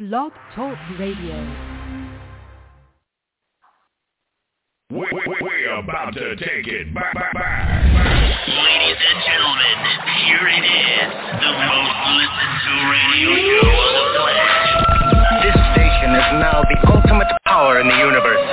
Blog Talk Radio. We're about to take it back. Ladies and gentlemen, here it is, the most listened to radio show on the planet. This station is now the ultimate power in the universe.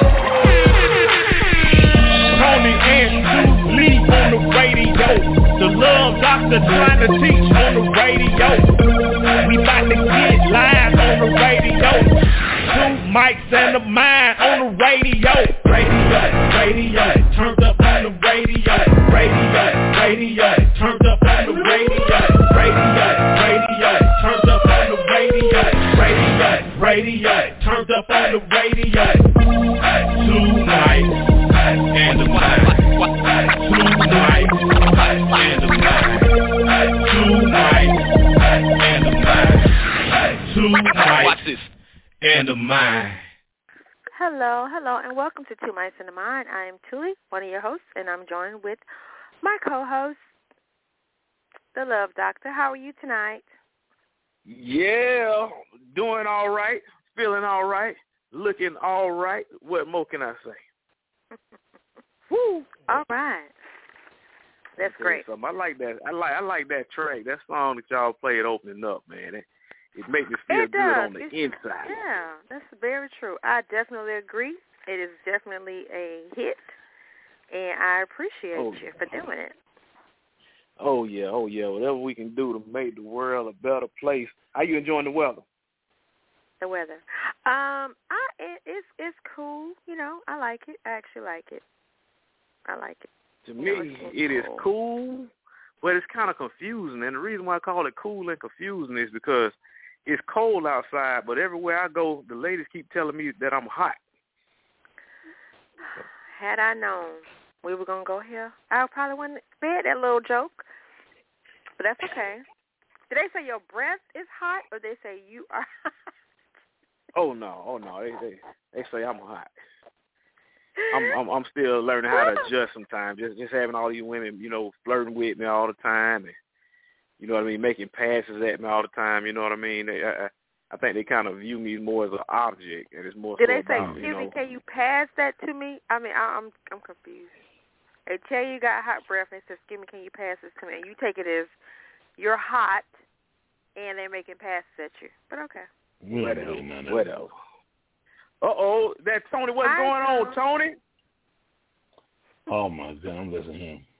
Tony and Stu Lee on the radio. The Love Doctor trying to teach on the radio. We about to get live on the radio. Two mics and a mind on the radio. Radio, turned up on the radio. Radio, turned up on the radio. Radio, turned up on the radio. Radio, turned up on the radio. Two mics and a mind. Two mics and a mind. Two mics and a mind. Two mics and a mind. Hello, and welcome to Two Mics and a Mind. I am Tuli, one of your hosts, and I'm joined with my co-host, the Love Doctor. How are you tonight? Yeah, doing all right, feeling all right, looking all right. What more can I say? Woo! All right, that's great. I like that. I like that track. That song that y'all played opening up, man. It makes me feel good on the inside. Yeah, that's very true. I definitely agree. It is definitely a hit, and I appreciate you for doing it. Oh yeah. Whatever we can do to make the world a better place. How you enjoying the weather? The weather, it's cool. You know, I like it. I actually like it. I like it. To me, it is cool, but it's kind of confusing. And the reason why I call it cool and confusing is because it's cold outside, but everywhere I go, the ladies keep telling me that I'm hot. Had I known we were going to go here, I probably wouldn't have said that little joke, but that's okay. Did they say your breath is hot, or they say you are hot? Oh, no. They say I'm hot. I'm still learning how to adjust sometimes. Just having all these women, flirting with me all the time, and you know what I mean, making passes at me all the time. You know what I mean? I think they kind of view me more as an object, and it's more. Did they say, "Excuse me, can you pass that to me?" I mean, I'm confused. They tell you got hot breath, and they say, "Excuse me, can you pass this to me?" And you take it as you're hot, and they're making passes at you. But okay. Whatever. Uh-oh, that Tony, what's going on, Tony? Oh, my God, I'm listening to him.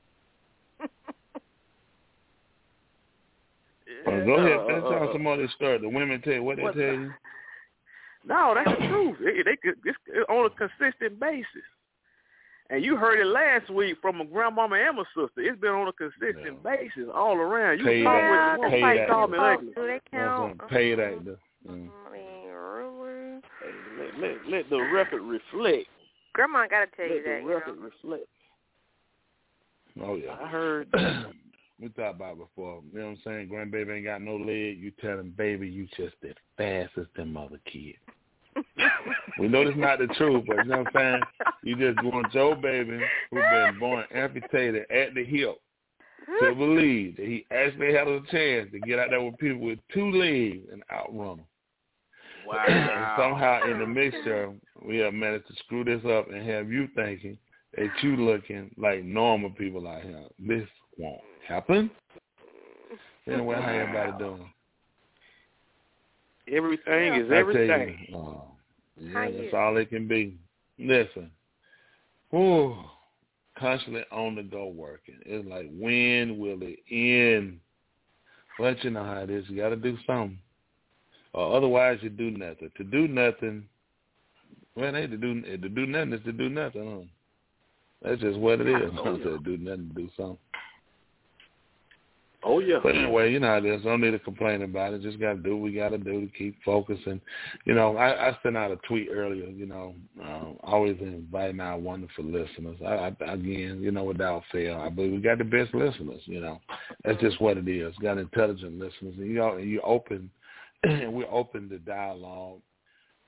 Go ahead, finish on some more of this story. The women tell you what they tell you? No, that's the truth. It's on a consistent basis. And you heard it last week from my grandmama and my sister. It's been on a consistent basis all around. You call me ugly. Do they count? Pay that. I mean, really? Hey, let the record reflect. Grandma got to tell you that. Let the record reflect. Oh, yeah. I heard. We talked about it before. You know what I'm saying? Grandbaby ain't got no leg. You tell him, baby, you just as fast as them other kids. We know that's not the truth, but you know what I'm saying? You just want your baby, who's been born amputated at the hip, to believe that he actually had a chance to get out there with people with two legs and outrun them. Wow. And somehow in the mixture, we have managed to screw this up and have you thinking that you looking like normal people out here. This won't happen. Anyway, how everybody doing? Everything is everything. That's all it can be. Listen, constantly on the go working. It's like, when will it end? But you know how it is. You got to do something. Or otherwise you do nothing. To do nothing, well, to do nothing is to do nothing. Huh? That's just what it is. To do nothing, to do something. Oh, yeah. But anyway, you know how it is. Don't need to complain about it. Just got to do what we got to do to keep focusing. I sent out a tweet earlier, always inviting our wonderful listeners. Again, without fail, I believe we got the best listeners, That's just what it is. Got intelligent listeners. And you open, and we're open to dialogue,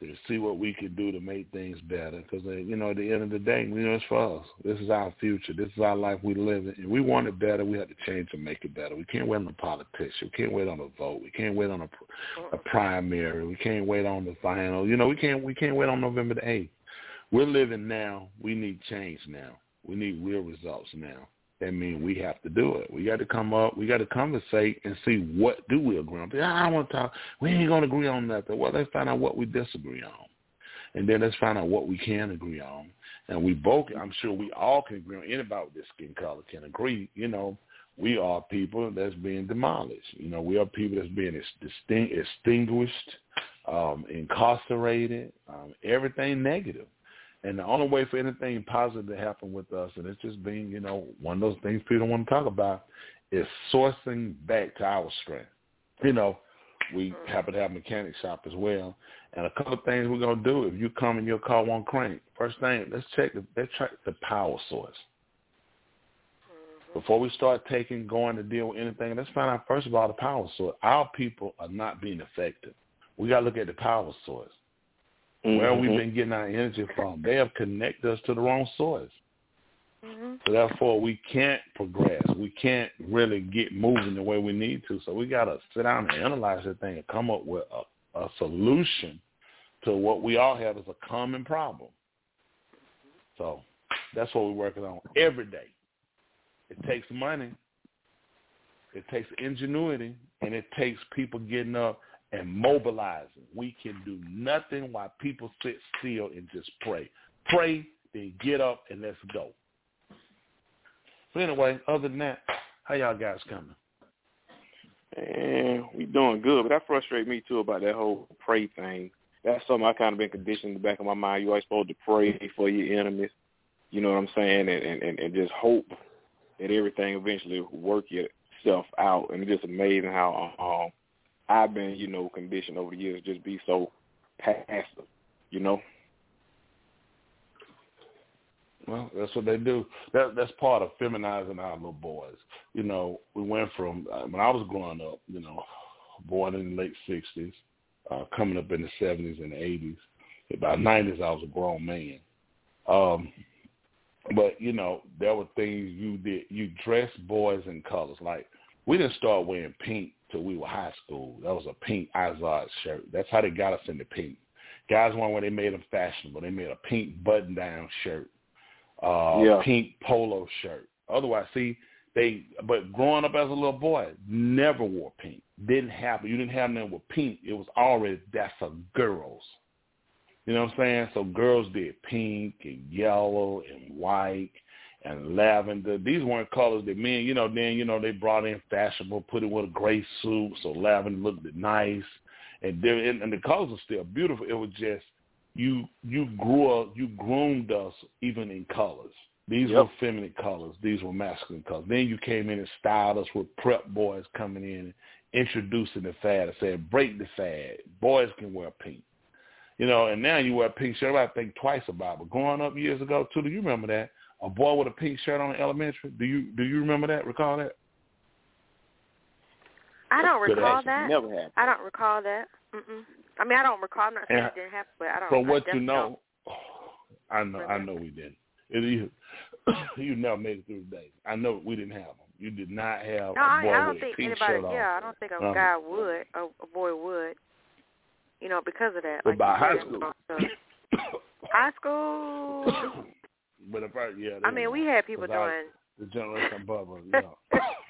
to see what we could do to make things better. Because, you know, at the end of the day, you know, it's for us. This is our future. This is our life we live in. If we want it better, we have to change to make it better. We can't wait on the politician. We can't wait on a vote. We can't wait on a primary. We can't wait on the final. You know, we can't wait on November the 8th. We're living now. We need change now. We need real results now. That means we have to do it. We got to come up. We got to conversate and see what do we agree on. I don't want to talk. We ain't going to agree on nothing. Well, let's find out what we disagree on. And then let's find out what we can agree on. And we both, I'm sure we all can agree on. Anybody with this skin color can agree, you know, we are people that's being demolished. You know, we are people that's being extinguished, incarcerated, everything negative. And the only way for anything positive to happen with us, and it's just being, you know, one of those things people don't want to talk about, is sourcing back to our strength. You know, we happen to have a mechanic shop as well. And a couple of things we're going to do, if you come and your car won't crank, first thing, let's check the power source. Before we start going to deal with anything, let's find out, first of all, the power source. Our people are not being effective. We got to look at the power source. Where we've been getting our energy from. They have connected us to the wrong source. So therefore, we can't progress. We can't really get moving the way we need to. So we got to sit down and analyze that thing and come up with a solution to what we all have as a common problem. So that's what we're working on every day. It takes money. It takes ingenuity. And it takes people getting up and mobilizing. We can do nothing while people sit still and just pray. Pray, then get up and let's go. So anyway, other than that, how y'all guys coming? Man, we doing good, but that frustrates me too about that whole pray thing. That's something I kind of been conditioned in the back of my mind. You always supposed to pray for your enemies. You know what I'm saying? And just hope that everything eventually will work itself out. And it's just amazing how I've been, you know, conditioned over the years to just be so passive, you know. Well, that's what they do. That's part of feminizing our little boys. You know, we went from, when I was growing up, you know, born in the late 60s, coming up in the 70s and the 80s. By the 90s, I was a grown man. But, you know, there were things you did. You dressed boys in colors. Like, we didn't start wearing pink till we were high school. That was a pink Izod shirt. That's how they got us into pink. Guys weren't when they made them fashionable. They made a pink button-down shirt, pink polo shirt. Otherwise, but growing up as a little boy, never wore pink. You didn't have nothing with pink. It was already, that's for girls. You know what I'm saying? So girls did pink and yellow and white and lavender. These weren't colors that men, you know, then, you know, they brought in fashionable, put it with a gray suit, so lavender looked nice. And the colors are still beautiful. It was just, you groomed us even in colors. These were feminine colors. These were masculine colors. Then you came in and styled us with prep boys coming in and introducing the fad and saying, break the fad. Boys can wear pink. You know, and now you wear a pink shirt. I think twice about it. But growing up years ago, too, do you remember that? A boy with a pink shirt on in elementary. Do you remember that? Recall that? I don't recall that. Never happened. I don't recall that. I mean, I don't recall. I'm not saying it didn't happen, but I don't. From what you know, I know we didn't. You never made it through the day. I know we didn't have them. You did not have a boy I don't with think a pink anybody. shirt on. Yeah, I don't think a guy would. A boy would. You know, because of that. But like by high school. High school. But I mean, we had people doing the generation above us. You know.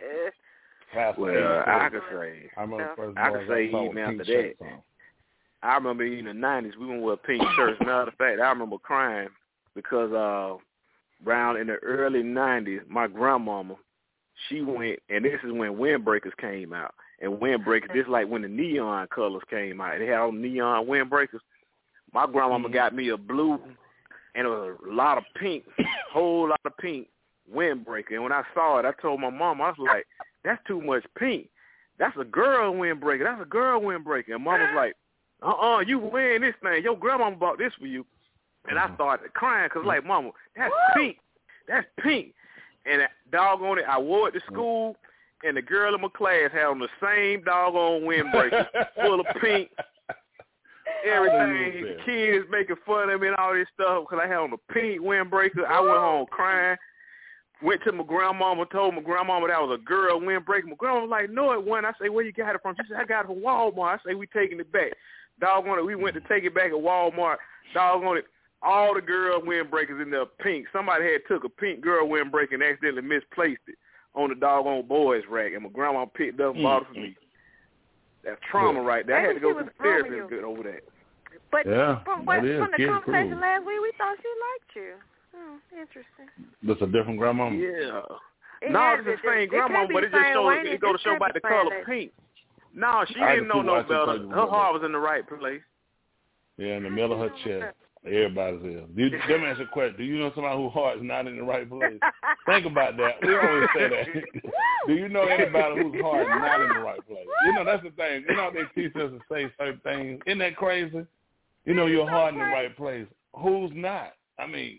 Well, I could say. I remember I could say even after that. I remember in the 90s we went with pink shirts. Matter of fact, I remember crying because around in the early 90s, my grandmama, she went, and this is when windbreakers came out. And windbreakers, this is like when the neon colors came out. They had all neon windbreakers. My grandmama got me a blue and a lot of pink, whole lot of pink windbreaker. And when I saw it, I told my mom, I was like, that's too much pink. That's a girl windbreaker. That's a girl windbreaker. And Mom was like, you wearing this thing. Your grandmama bought this for you. And I started crying because, like, Mama, that's pink. That's pink. And doggone it, I wore it to school, and the girl in my class had on the same doggone windbreaker full of pink. everything. The kids making fun of me and all this stuff because I had on a pink windbreaker. I went home crying. Went to my grandmama, told my grandmama that was a girl windbreaker. My grandma was like, no, it wasn't. I say, where you got it from? She said, I got it from Walmart. I say, we taking it back. Doggone it, we went to take it back at Walmart. Doggone it, all the girl windbreakers in there pink. Somebody had took a pink girl windbreaker and accidentally misplaced it on the doggone boys rack, and my grandma picked it up and bought it for me. That's trauma right there. I had to go to the therapist good over that. But from the conversation last week, we thought she liked you. Interesting. That's a different grandmama? Yeah. No, it's the same grandmama, but it go to show about the color pink. No, she didn't know no better. Her heart was in the right place. Yeah, in the middle of her chest. Everybody's there. Let me ask you a question. Do you know somebody whose heart is not in the right place? Think about that. We always say that. Do you know anybody whose heart is not in the right place? You know, that's the thing. You know, they teach us to say certain things. Isn't that crazy? You know, your heart in the right place. Who's not? I mean,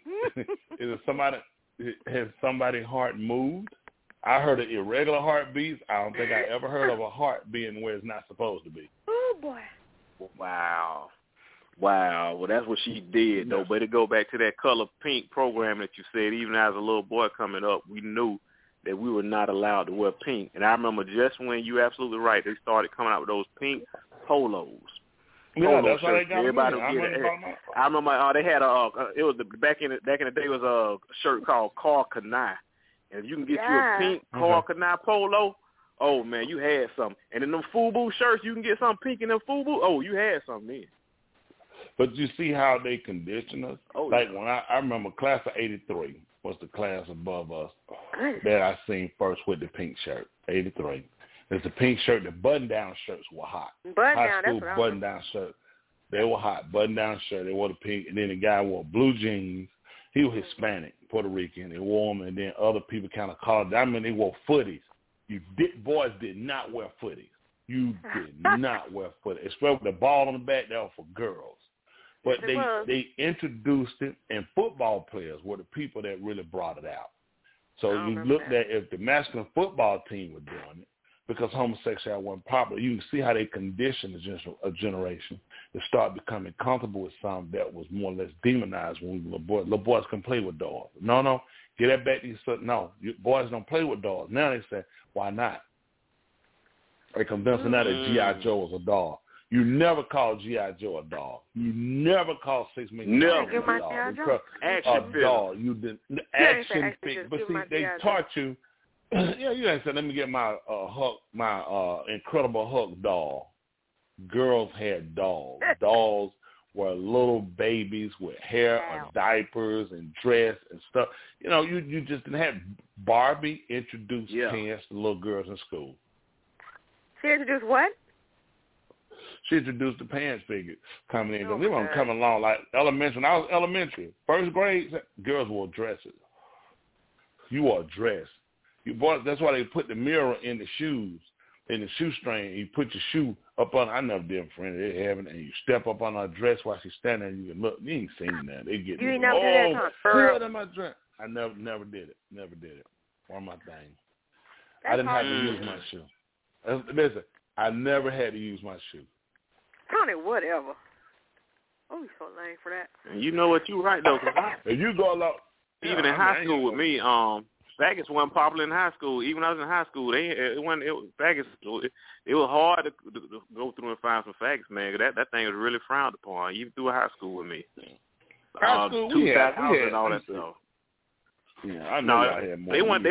has somebody's heart moved? I heard of irregular heartbeats. I don't think I ever heard of a heart being where it's not supposed to be. Oh, boy. Wow. Well, that's what she did, though. But it go back to that color pink program that you said. Even as a little boy coming up, we knew that we were not allowed to wear pink. And I remember just when you're absolutely right, they started coming out with those pink polos. Yeah, that's how they got everybody would get it. I remember they had it was back in the day it was a shirt called Carl Kanai. And if you can get you a pink Carl Kanai polo, oh man, you had something. And in them FUBU shirts, you can get something pink in them FUBU. Oh, you had something then. But you see how they condition us? Oh, like when I remember class of 83 was the class above us that I seen first with the pink shirt, 83. It's a pink shirt. The button-down shirts were hot. High school button-down shirt. They were hot. Button-down shirt. They wore the pink. And then the guy wore blue jeans. He was Hispanic, Puerto Rican. They wore them, and then other people kind of called. I mean, they wore footies. Boys did not wear footies. You did not wear footies. Especially with the ball on the back, that was for girls. But they introduced it, and football players were the people that really brought it out. So you looked at if the masculine football team were doing it, because homosexuality wasn't popular, you can see how they conditioned a generation to start becoming comfortable with something that was more or less demonized when we were little boys. Little boys can play with dolls. No, get that back to your son. No, boys don't play with dolls. Now they say, why not? They convinced them that G.I. Joe was a doll. You never call G.I. Joe a doll. You never call 6 million a doll. Action doll. You did action figure. But see, they taught you. Yeah, you ain't said, let me get my Hulk, my Incredible Hulk doll. Girls had dolls. Dolls were little babies with hair and diapers and dress and stuff. You know, you just didn't have. Barbie introduced pants to little girls in school. She introduced what? She introduced the pants figure coming in. They weren't coming along like elementary. When I was elementary, first grade, girls wore dresses. You wore a dress. Boys, that's why they put the mirror in the shoes, in the shoestring. You put your shoe up on. I never did, friend. They have it, and you step up on her dress while she's standing there. You can look. You ain't seen that. They get. You ain't never did that, huh? Put my dress. I never did it. Never did it. One of my things. I didn't have to use my shoe. Listen, I never had to use my shoe. Tony, whatever. Oh, you're so lame for that. And you know what? You're right though. If you go along, even in high school with me, faggots weren't popular in high school. Even when I was in high school, faggots. It was hard to go through and find some faggots, man. That thing was really frowned upon, even through high school with me. High school, we had all that stuff. Yeah, I know I had more. They went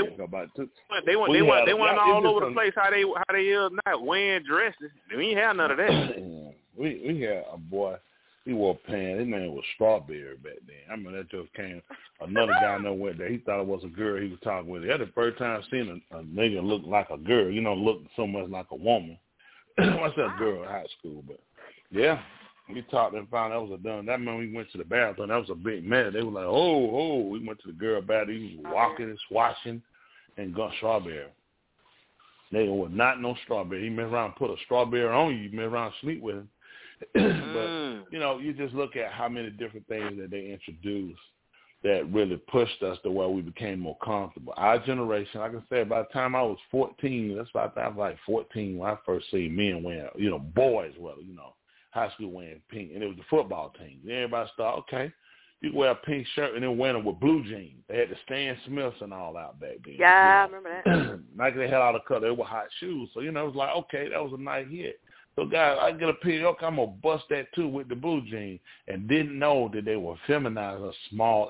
all over the place. How they is now wearing dresses. We ain't have none of that. We had a boy. He wore pants. His name was Strawberry back then. I mean, that just came. Another guy went there. He thought it was a girl he was talking with. That's the first time I seen a nigga look like a girl. You know, look so much like a woman. I said girl in high school, but yeah. We talked and found that was a done. That man, we went to the bathroom. That was a big mess. They were like, oh. We went to the girl bathroom. He was walking and swashing and got Strawberry. They were not no Strawberry. He mess around and put a strawberry on you. You mess around and sleep with him. But, you know, you just look at how many different things that they introduced that really pushed us to where we became more comfortable. Our generation, like I said, by the time I was 14, that's about the time I was like 14 when I first seen men wearing, you know, boys, well, you know. high school wearing pink, and it was the football team. And everybody started, okay, you can wear a pink shirt and then wear them with blue jeans. They had the Stan Smiths and all out back then. Yeah, I remember that. Nike, they had all the color. They were hot shoes. So, it was like, okay, that was a nice hit. So, guys, I get a pink, okay, I'm going to bust that, too, with the blue jeans, and didn't know that they were feminized a small,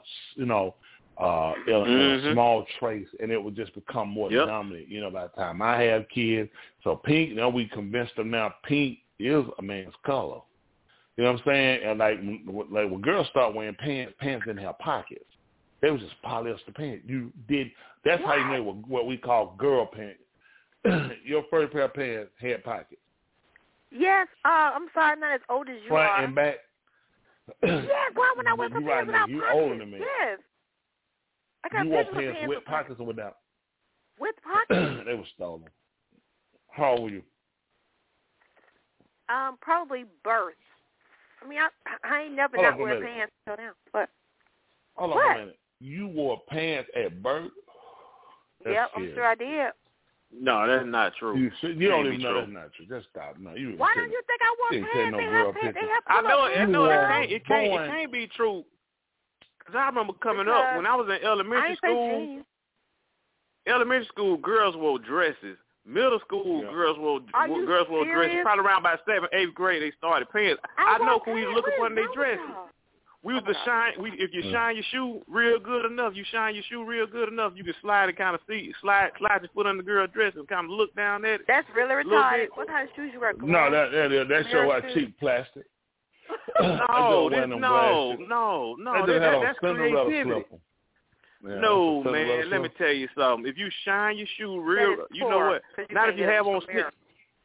small trace, and it would just become more dominant, by the time I have kids. So pink, we convinced them now pink is a man's color. You know what I'm saying? And like when girls start wearing pants didn't have pockets. They was just polyester pants. That's how you know what we call girl pants. Your first pair of pants had pockets. Yes, I'm sorry, I'm not as old as you Front are. and back. Yes, why when I wear some pants without you pockets? older than me. Yes. I got you wore pants with pockets or without? With pockets? They were stolen. How old were you? Probably birth. I mean, I ain't never not wear pants until now. But hold on a minute. You wore pants at birth? Yep, I'm sure I did. No, that's not true. You don't even know that's not true. Just stop. No, why don't you think I wore pants? They have I know it can't be true. Because I remember coming up when I was in elementary school, girls wore dresses. Middle school, girls wore dresses. Probably around by 7th, 8th grade, they started pants. I know when we look upon their dresses. We was if you shine your shoe real good enough, you can slide and kind of slide your foot on the girl's dress and kind of look down at it. That's really retarded. What kind of shoes you wear? No, that show like cheap plastic. No, that's creativity. Yeah, no, man, let me tell you something. If you shine your shoe real, you know what? Not if you have on sneakers.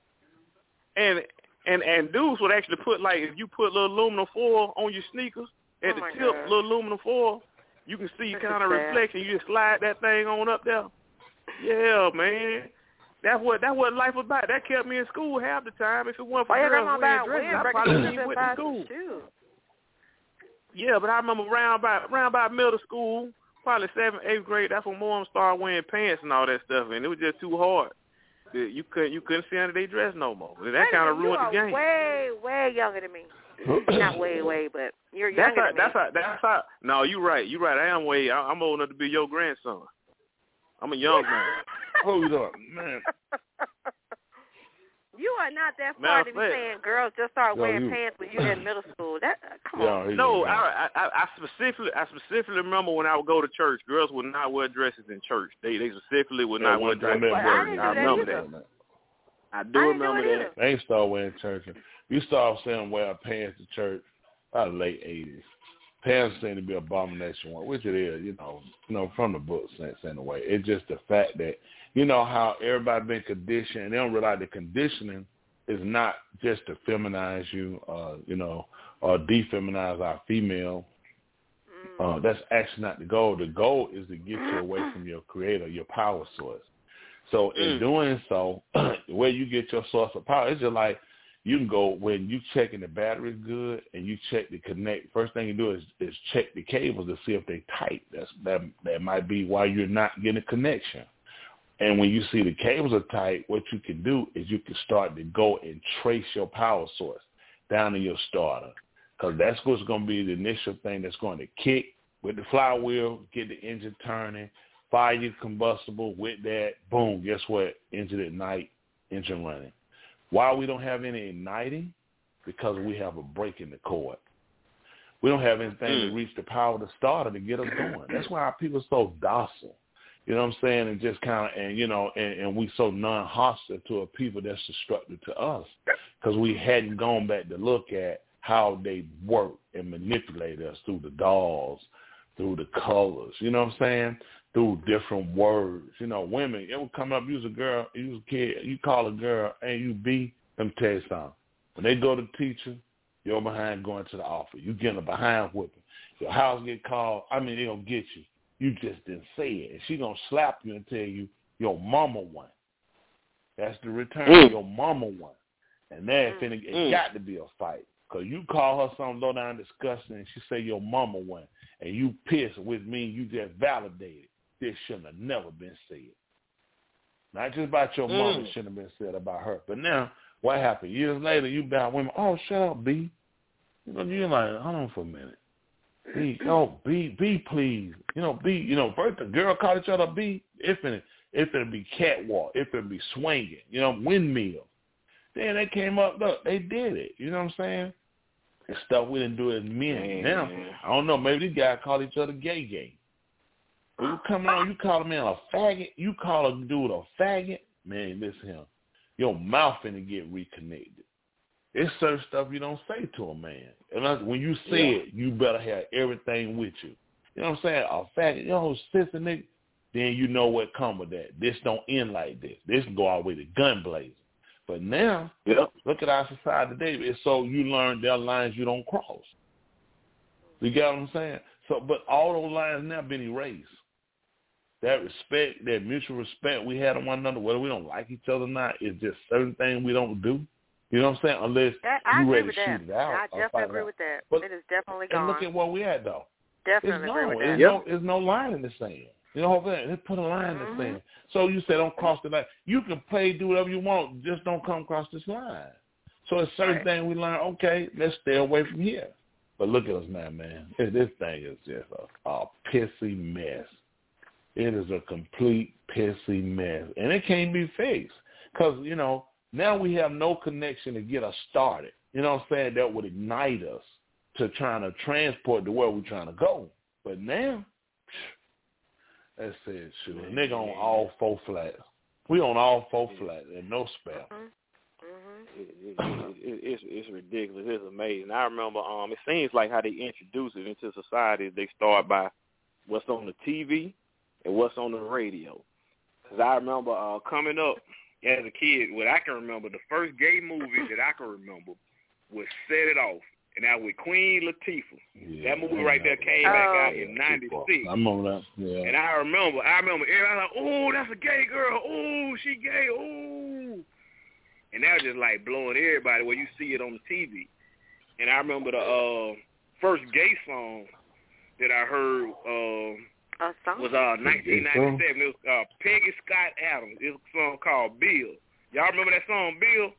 And dudes would actually put, like, if you put little aluminum foil on your sneakers, at the tip, little aluminum foil, you can see kind of reflection. You just slide that thing on up there. Yeah, man. That's what life was about. That kept me in school half the time. If it wasn't for girls wearing dresses, I probably wouldn't even went to school. Yeah, but I remember around about middle school, probably 7th, 8th grade, that's when moms started wearing pants and all that stuff, and it was just too hard. You couldn't see under their dress no more. And that kind of ruined the game. Way younger than me. Not way, but you're younger than me. That's how. No, you're right. I am way. I'm old enough to be your grandson. I'm a young man. Hold up, man. You are not that far to be saying girls just start wearing pants when you're in middle school. Come on. No, I specifically remember when I would go to church, girls would not wear dresses in church. They specifically would not wear dresses. I remember that. I do remember that. They ain't start wearing church. You start saying wear pants to church by the late 80s. Pants seem to be an abomination, which it is, from the book sense in a way. It's just the fact that, how everybody been conditioned, and they don't realize the conditioning is not just to feminize you, or defeminize our female. That's actually not the goal. The goal is to get you away from your creator, your power source. So in doing so, where you get your source of power, it's just like, you can go when you checking the battery good and you check the connect. First thing you do is check the cables to see if they tight. That might be why you're not getting a connection. And when you see the cables are tight, what you can do is you can start to go and trace your power source down to your starter, because that's what's going to be the initial thing that's going to kick with the flywheel, get the engine turning, fire your combustible with that. Boom, guess what? Engine ignite, engine running. Why we don't have any igniting? Because we have a break in the cord. We don't have anything to reach the power of the starter to get us going. That's why our people are so docile. You know what I'm saying? And just kind of, and we so non-hostile to a people that's destructive to us, because we hadn't gone back to look at how they work and manipulate us through the dolls, through the colors, you know what I'm saying? Through different words. Women, it would come up, you was a girl, you was a kid, you call a girl, and you be, let me tell you something. When they go to the teacher, you're behind going to the office. You getting a behind whipping. Your house get called, they going to get you. You just didn't say it. And she going to slap you and tell you, your mama won. That's the return. Your mama won. And then it got to be a fight. Because you call her something low down disgusting and she say your mama won. And you pissed with me, you just validated. This shouldn't have never been said. Not just about your mama, it shouldn't have been said about her. But now, What happened? Years later, you buy women. Oh, shut up, B. You know, you're like, hold on for a minute. B, B, please. You know, B. You know, first the girl called each other B. If it be catwalk, if it be swinging, you know, windmill. Then they came up, look, they did it. You know what I'm saying? And stuff we didn't do as men. Now, I don't know, maybe these guys call each other gay. When you come on, you call a man a faggot, you call a dude a faggot, man, listen here. Your mouth finna get reconnected. It's certain stuff you don't say to a man. And when you say it, you better have everything with you. You know what I'm saying? A faggot, yo, sister nigga, then you know what come with that. This don't end like this. This can go all the way to gun blazing. But now, look at our society today. It's so you learn there are lines you don't cross. You get what I'm saying? So, but all those lines now been erased. That respect, that mutual respect we had on one another, whether we don't like each other or not, is just certain things we don't do. You know what I'm saying? Unless you ready to shoot it out. I definitely agree with that. But it is definitely gone. And look at where we at, though. Definitely agree with that. There's no line in the sand. You know what I'm saying? They put a line in the sand. So you say don't cross the line. You can do whatever you want, just don't come across this line. So it's certain things we learn, okay, let's stay away from here. But look at us now, man. This thing is just a pissy mess. It is a complete pissy mess. And it can't be fixed. Because, you know, now we have no connection to get us started. You know what I'm saying? That would ignite us to trying to transport to where we're trying to go. But now, that's it, shoot. A nigga on all four flats. We on all four flats and no spare. It's ridiculous. It's amazing. I remember it seems like how they introduce it into society, they start by what's on the TV and what's on the radio. Because I remember coming up as a kid, what I can remember, the first gay movie that I can remember was Set It Off. And that with Queen Latifah. Yeah, that movie right there came back out in 96. I remember that. Yeah. And I remember everybody like, oh, that's a gay girl. Oh, she gay. Oh. And that was just like blowing everybody where you see it on the TV. And I remember the first gay song that I heard was 1997. It was Peggy Scott Adams. It was a song called Bill. Y'all remember that song, Bill?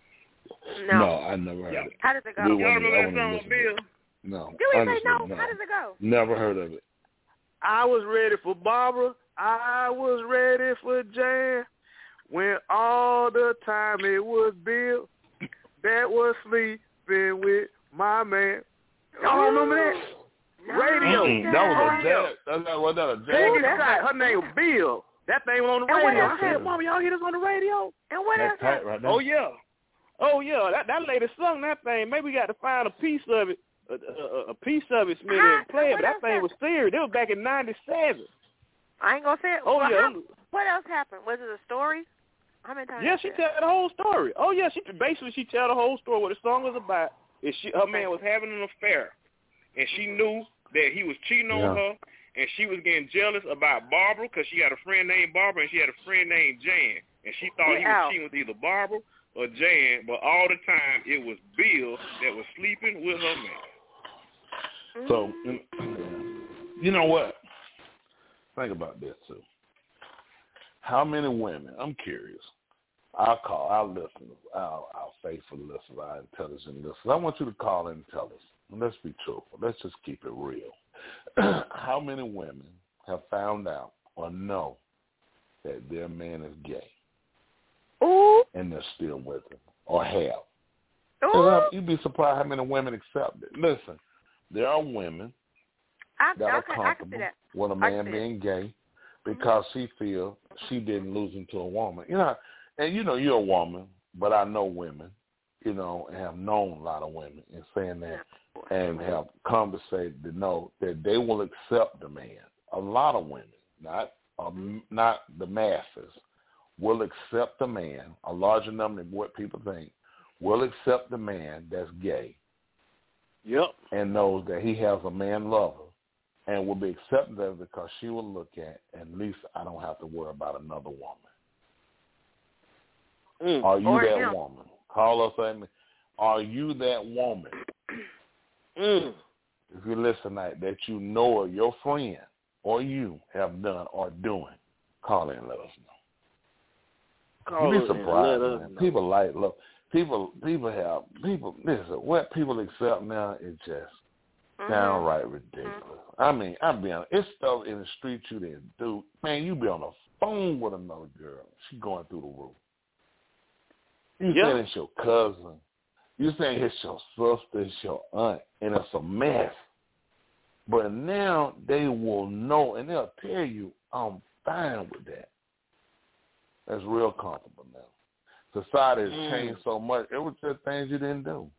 No, I never heard it. How does it go? Y'all remember that song, Bill? No. Do we say no? How does it go? Never heard of it. I was ready for Barbara. I was ready for Jan. When all the time it was Bill that was sleeping with my man. Y'all remember that? Radio. That was a jazz. That's a jazz. Peggy Scott, her name was Bill. That thing was on the radio. I said, Mama, y'all hear this on the radio? And what else? Tight right there. Oh, yeah. That lady sung that thing. Maybe we got to find a piece of it, a piece of it, Smitty, and play it. But that thing was serious. It was back in 97. I ain't going to say it. Oh, yeah. What else happened? Was it a story? How many times? Yeah, she tell the whole story. Oh, yeah. She tell the whole story. What the song was about is her man was having an affair, and she knew that he was cheating on her, and she was getting jealous about Barbara because she had a friend named Barbara, and she had a friend named Jan, and she thought he was cheating with either Barbara or Jan, but all the time it was Bill that was sleeping with her man. So, you know what? Think about this, too. How many women, I'm curious, our listeners, our faithful listeners, our intelligent listeners, I want you to call in and tell us, and let's be truthful, let's just keep it real. How many women have found out or know that their man is gay? Ooh. And they're still with him, or have. Ooh. You'd be surprised how many women accept it. Listen, there are women that are comfortable with a man being gay because she feels she didn't lose him to a woman. You know, and you know you're a woman, but I know women, you know, and have known a lot of women and saying that and have conversated to know that they will accept the man. A lot of women, not the masses, will accept the man, a larger number than what people think, will accept the man that's gay. Yep. And knows that he has a man lover and will be accepted of it because she will look at least I don't have to worry about another woman. Are you that woman? Call us and are you that woman? If you listen tonight, that you know or your friend or you have done or doing, call in and let us know. You'd be surprised, man. People like love. People. Listen, what people accept now is just downright ridiculous. I mean, I'm being honest. It's stuff in the street you didn't do. Man, you be on the phone with another girl. She going through the roof. You saying it's your cousin. You saying it's your sister, it's your aunt, and it's a mess. But now they will know, and they'll tell you, I'm fine with that. That's real comfortable now. Society has changed so much. It was just things you didn't do.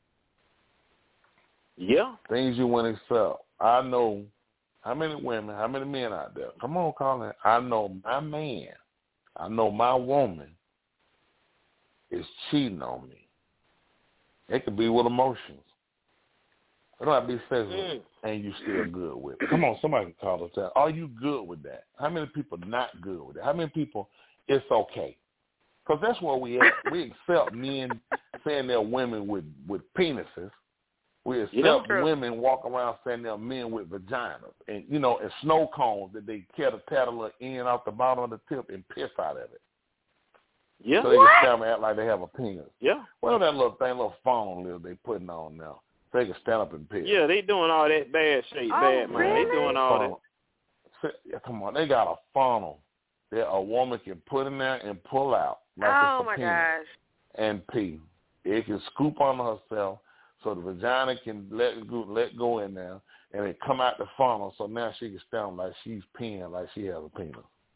Yeah. Things you wouldn't accept. I know how many women, how many men out there. Come on, Colin. I know my man. I know my woman is cheating on me. It could be with emotions. It don't have to be sexual, and you still good with it. Come on, somebody can call us out. Are you good with that? How many people not good with it? How many people, it's okay? Because that's where we at. We accept men saying they're women with penises. We accept women walk around saying they're men with vaginas. And, you know, and snow cones that they tat a little end off the bottom of the tip and piss out of it. Yeah. So they can stand and act like they have a penis. Yeah. Well, that little thing, little phone they putting on now. So they can stand up and piss. Yeah, they doing all that bad shit, bad man. Really? They doing all that. Yeah, come on, they got a funnel that a woman can put in there and pull out like it's a penis and pee. It can scoop on herself so the vagina can let go in there and it come out the funnel. So now she can stand like she's peeing like she has a penis.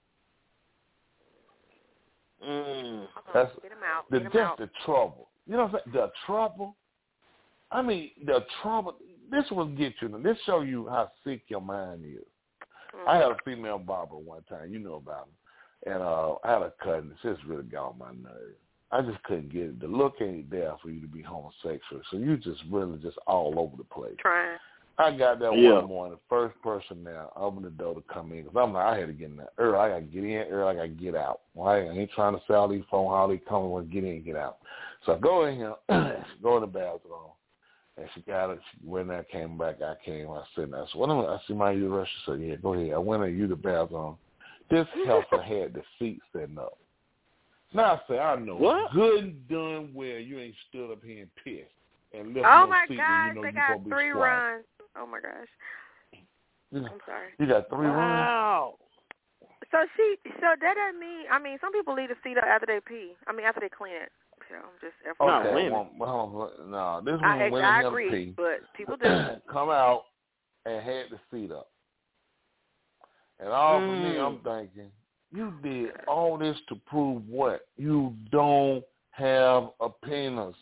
That's the trouble. You know what I'm saying? The trouble. I mean, the trouble. This will get you. This show you how sick your mind is. I had a female barber one time. You know about him. And I had a cousin. It just really got on my nerves. I just couldn't get it. The look ain't there for you to be homosexual. So you just really just all over the place. Trying. I got there one morning, first person there, opened the door to come in. Because I'm like, I had to get in there early. I got to get in early. I got to get out. Well, I ain't trying to sell these phone, how they come and get in and get out. So I go in here, go in the bathroom. And she got it. She went there, came back. I came. I said, I said, I see my uterus. She said, yeah, go ahead. I went in the bathroom. This heifer had the feet setting up. Now I say, I know good and done well you ain't stood up here and pissed. And lifted my seat gosh, and you know they got 3 runs. Oh, my gosh. I'm sorry. You got 3 runs? Wow. So that doesn't mean, I mean, some people leave the seat up after they pee. I mean, after they clean it. So I'm just okay, no, this one went in agree, pee, but people do. Come out and had the seat up. And all for me, I'm thinking, you did all this to prove what? You don't have a penis.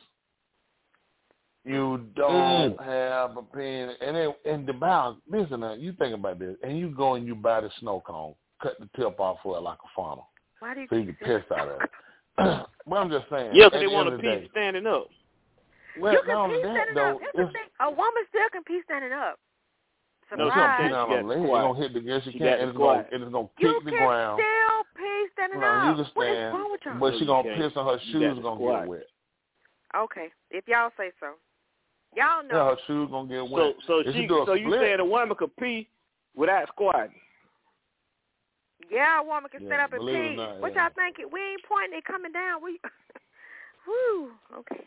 You don't have a penis. And the balance, listen, you think about this, and you go and you buy the snow cone, cut the tip off for it like a funnel. Why do you so you can piss out of it. Well, I'm just saying. Yeah, because they want to pee standing up. Well, you can pee standing up. A woman still can pee standing up. No, she's going to pee on her leg. You're going to hit the gas. She can't. And it's going to kick the ground. You can still pee standing up. You can stand. What is wrong with y'all? But she's going to piss and her shoes are going to get wet. Okay, if y'all say so. Y'all know. Yeah, her shoes going to get wet. So you saying a woman could pee without squatting? Yeah, a woman can stand up and pee. What y'all thinking? We ain't pointing it coming down. Woo. Okay.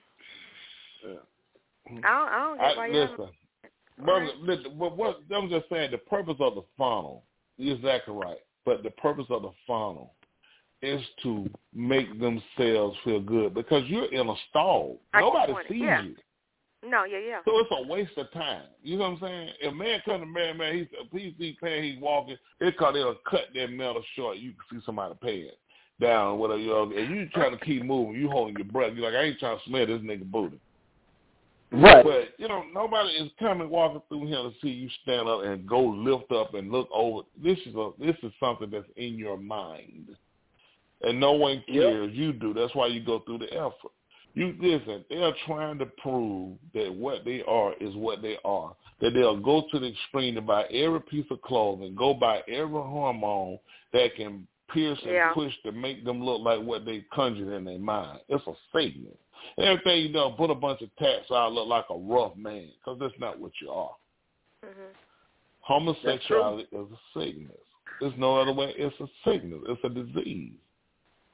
Yeah. I don't get why y'all. Listen. But what I'm just saying, the purpose of the funnel, you're exactly right. But the purpose of the funnel is to make themselves feel good because you're in a stall. Nobody sees you. No, yeah. So it's a waste of time. You know what I'm saying? If a man comes to marry man, he's paying, he's walking, it's because they'll cut their metal short. You can see somebody paying down, whatever, and you trying to keep moving. You holding your breath. You're like, I ain't trying to smell this nigga booty. Right. But, nobody is coming walking through here to see you stand up and go lift up and look over. This is something that's in your mind. And no one cares. Yep. You do. That's why you go through the effort. You listen, they are trying to prove that what they are is what they are. That they'll go to the extreme to buy every piece of clothing, go buy every hormone that can pierce and push to make them look like what they conjured in their mind. It's a sickness. Everything you do, put a bunch of tats out, look like a rough man, because that's not what you are. Mm-hmm. Homosexuality is a sickness. There's no other way. It's a sickness. It's a disease.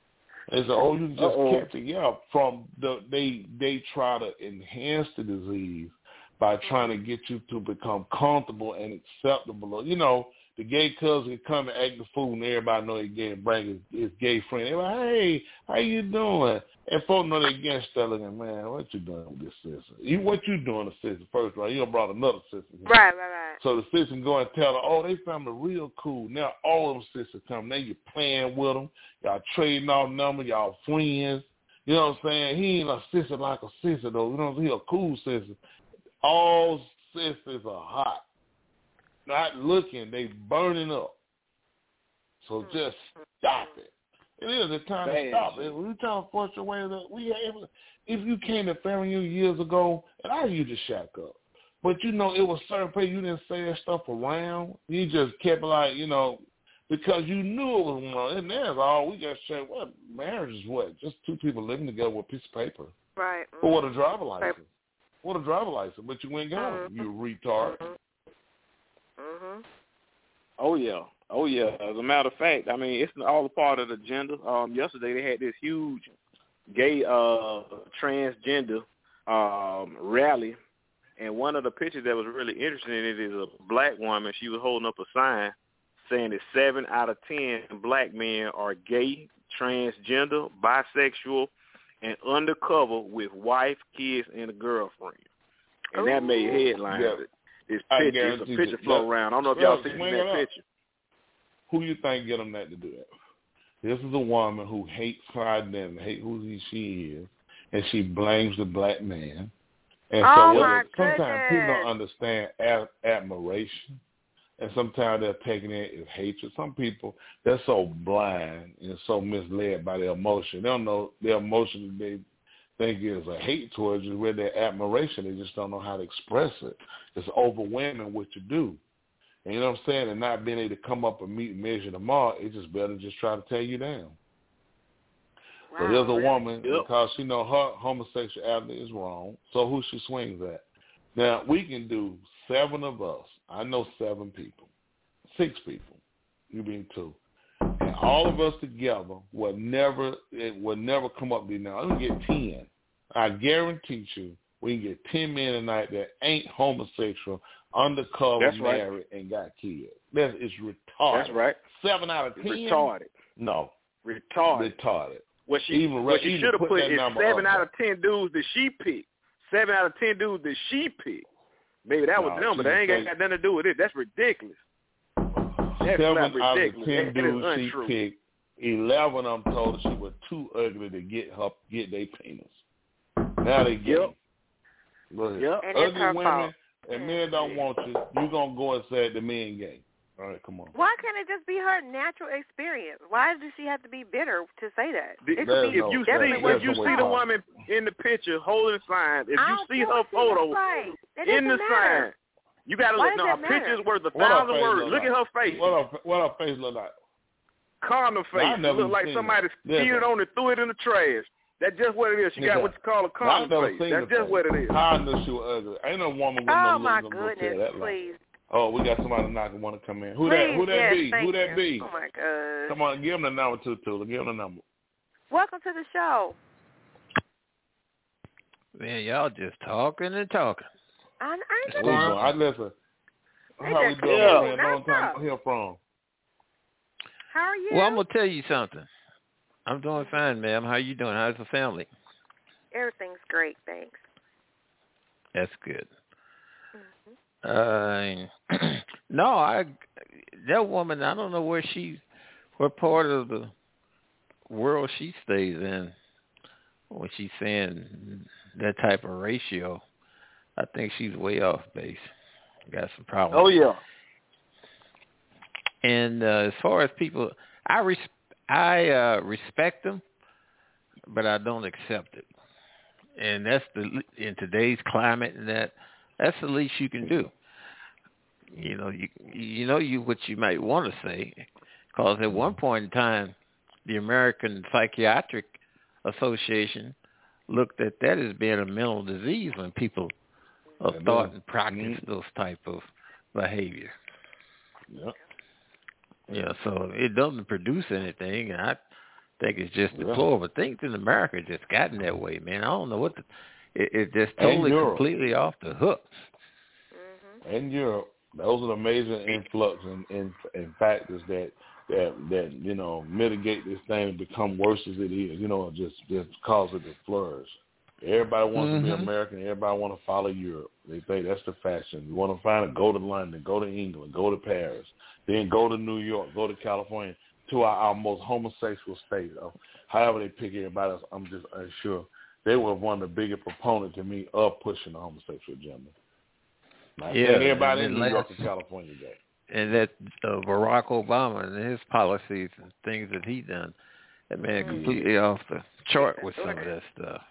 And so, you just catch it. Yeah, from they try to enhance the disease by trying to get you to become comfortable and acceptable. You know, the gay cousin come and act the fool, and everybody know he's gay and bring his gay friend. They're like, hey, how you doing? And folks know they against telling, man, what you doing with this sister? What you doing to sister first, right? You brought another sister. Right. So the sister can go and tell her, oh, they family real cool. Now all of them sisters come. Now you playing with them. Y'all trading off numbers. Y'all friends. You know what I'm saying? He ain't a sister like a sister, though. You know, he a cool sister. All sisters are hot. Not looking, they burning up. So just stop it. It is the time to stop it. When you trying to force your way to if you came to FAMU years ago, and I used to shack up, but you know it was certain people you didn't say that stuff around. You just kept like, you know, because you knew it was wrong. And that's all we just said. What marriage is what? Just two people living together with a piece of paper. Right. Or what a driver license. What a driver license, but you ain't got it. You retard. Oh yeah. As a matter of fact, I mean, it's all a part of the agenda. Yesterday they had this huge gay transgender rally, and one of the pictures that was really interesting in it is a black woman. She was holding up a sign saying that 7 out of 10 black men are gay, transgender, bisexual, and undercover with wife, kids, and a girlfriend. And that made headlines. Yeah. It's a picture float around. I don't know if y'all seen that picture. Who you think get them that to do that? This is a woman who hates her identity, hates who she is, and she blames the black man. And so sometimes people don't understand admiration, and sometimes they're taking it as hatred. Some people, they're so blind and so misled by their emotion. They don't know their emotion they think is a hate towards you, with their admiration. They just don't know how to express it. It's overwhelming what you do. And you know what I'm saying? And not being able to come up and meet and measure the mark, it's just better than just try to tear you down. Wow, so there's a woman, because she know her homosexuality is wrong, so who she swings at. Now, we can do 7 of us. I know 7 people. 6 people. You being 2. And all of us together will never come up to be now. Let me get 10. I guarantee you we can get 10 men tonight that ain't homosexual, undercover, married, and got kids. That is retarded. That's right. 7 out of 10? Retarded. No. Retarded. What she should have put is 7 out of 10 dudes that she picked. 7 out of 10 dudes that she picked. Maybe that was them, but they ain't got nothing to do with it. That's ridiculous. That's 7 ridiculous. out of 10 dudes she picked, 11 of them told her she was too ugly to get their penis. Now they get it. Yep. Ugly women and men don't want you. You gonna go and say the men gay. All right, come on. Why can't it just be her natural experience? Why does she have to be bitter to say that? If you see the woman in the picture holding the sign, if you see her photo in the sign, you gotta look. No, a picture is worth 1,000 words. Look at her face. What her face look like? Condom face. It look like somebody skied on it, threw it in the trash. That's just what it is. She got what you call a condom face. That's just what it is. I knew she was ugly. Ain't no woman with no looks gonna tell that please. Oh, we got somebody knocking, want to come in. Who that be? Who that be? Oh, my God. Come on, give him the number, Tula. Give him the number. Welcome to the show. Man, y'all just talking and talking. I listen. How we doing, man? Long time to hear from. How are you? Well, I'm going to tell you something. I'm doing fine, ma'am. How you doing? How's the family? Everything's great, thanks. That's good. Mm-hmm. No, that woman, I don't know what part of the world she stays in when she's saying that type of ratio. I think she's way off base. Got some problems. Oh, yeah. And as far as people, I respect them, but I don't accept it. And that's in today's climate, and that's the least you can do. You know, what you might want to say, because at one point in time, the American Psychiatric Association looked at that as being a mental disease when people thought and practiced those type of behavior. Yep. Yeah, so it doesn't produce anything. And think it's just deplorable. Things in America just gotten that way, man. I don't know what it's just totally completely off the hook. Mm-hmm. In Europe, those are the major influx and factors that mitigate this thing and become worse as it is. Just cause it to flourish. Everybody wants to be American. Everybody want to follow Europe. They think that's the fashion. You want to go to London, go to England, go to Paris, then go to New York, go to California, to our most homosexual state. However they pick everybody else, I'm just unsure. They were one of the biggest proponents to me of pushing the homosexual agenda. And everybody in New York and California did. And that Barack Obama and his policies and things that he done, that man completely off the chart with some of that stuff.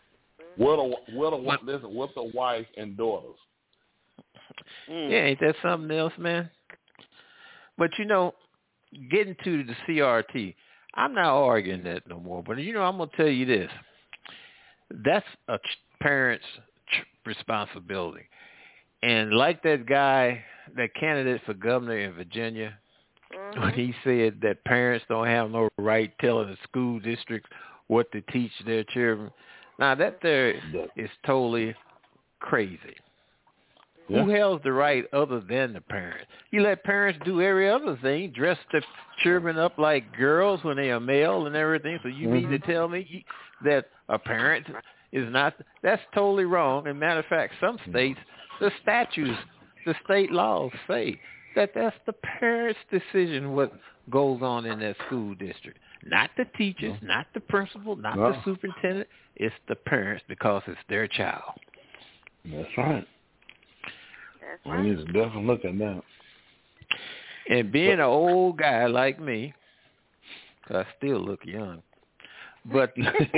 With the wife and daughters. Yeah, ain't that something else, man? But getting to the CRT, I'm not arguing that no more. But I'm gonna tell you this: that's a parent's responsibility. And like that guy, that candidate for governor in Virginia, when he said that parents don't have no right telling the school districts what to teach their children. Now, that there is totally crazy. Yeah. Who has the right other than the parents? You let parents do every other thing, dress the children up like girls when they are male and everything. So you mean to tell me that a parent is not? That's totally wrong. And matter of fact, some states, the statutes, the state laws say that that's the parents' decision what goes on in that school district. Not the teachers, not the principal, not the superintendent. It's the parents because it's their child. That's right. We need to definitely look at that. And being an old guy like me, I still look young, but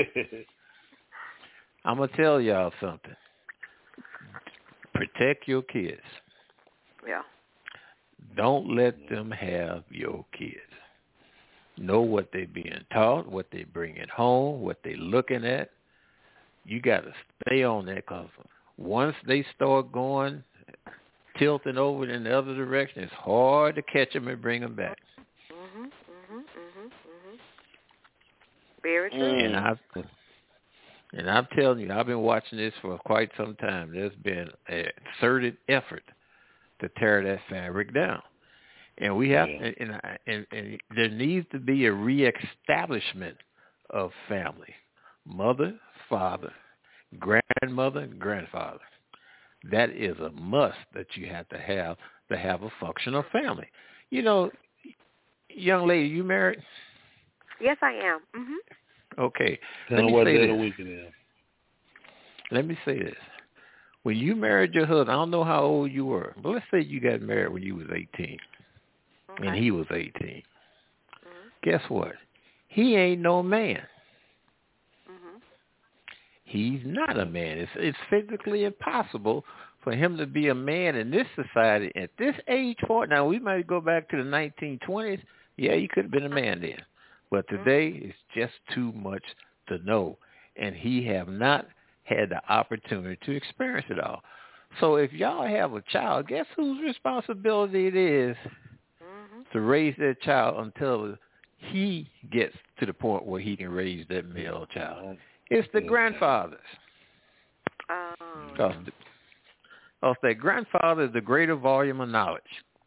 I'm going to tell y'all something. Protect your kids. Yeah. Don't let them have your kids. Know what they're being taught, what they bringing home, what they're looking at. You got to stay on that because once they start going, tilting over in the other direction, it's hard to catch them and bring them back. Very true. And I'm telling you, I've been watching this for quite some time. There's been an concerted effort to tear that fabric down. And we have, and there needs to be a reestablishment of family, mother, father, grandmother, and grandfather. That is a must that you have to have a functional family. Young lady, you married? Yes, I am. Okay. Let me say this. Let me say this. When you married your husband, I don't know how old you were, but let's say you got married when you was 18. Okay. And he was 18. Guess what? He ain't no man. He's not a man. It's physically impossible for him to be a man in this society at this age. Now, we might go back to the 1920s. Yeah, he could have been a man then. But today, it's just too much to know. And he have not had the opportunity to experience it all. So if y'all have a child, guess whose responsibility it is to raise that child until he gets to the point where he can raise that male child? It's the grandfathers. Because that grandfather is the greater volume of knowledge.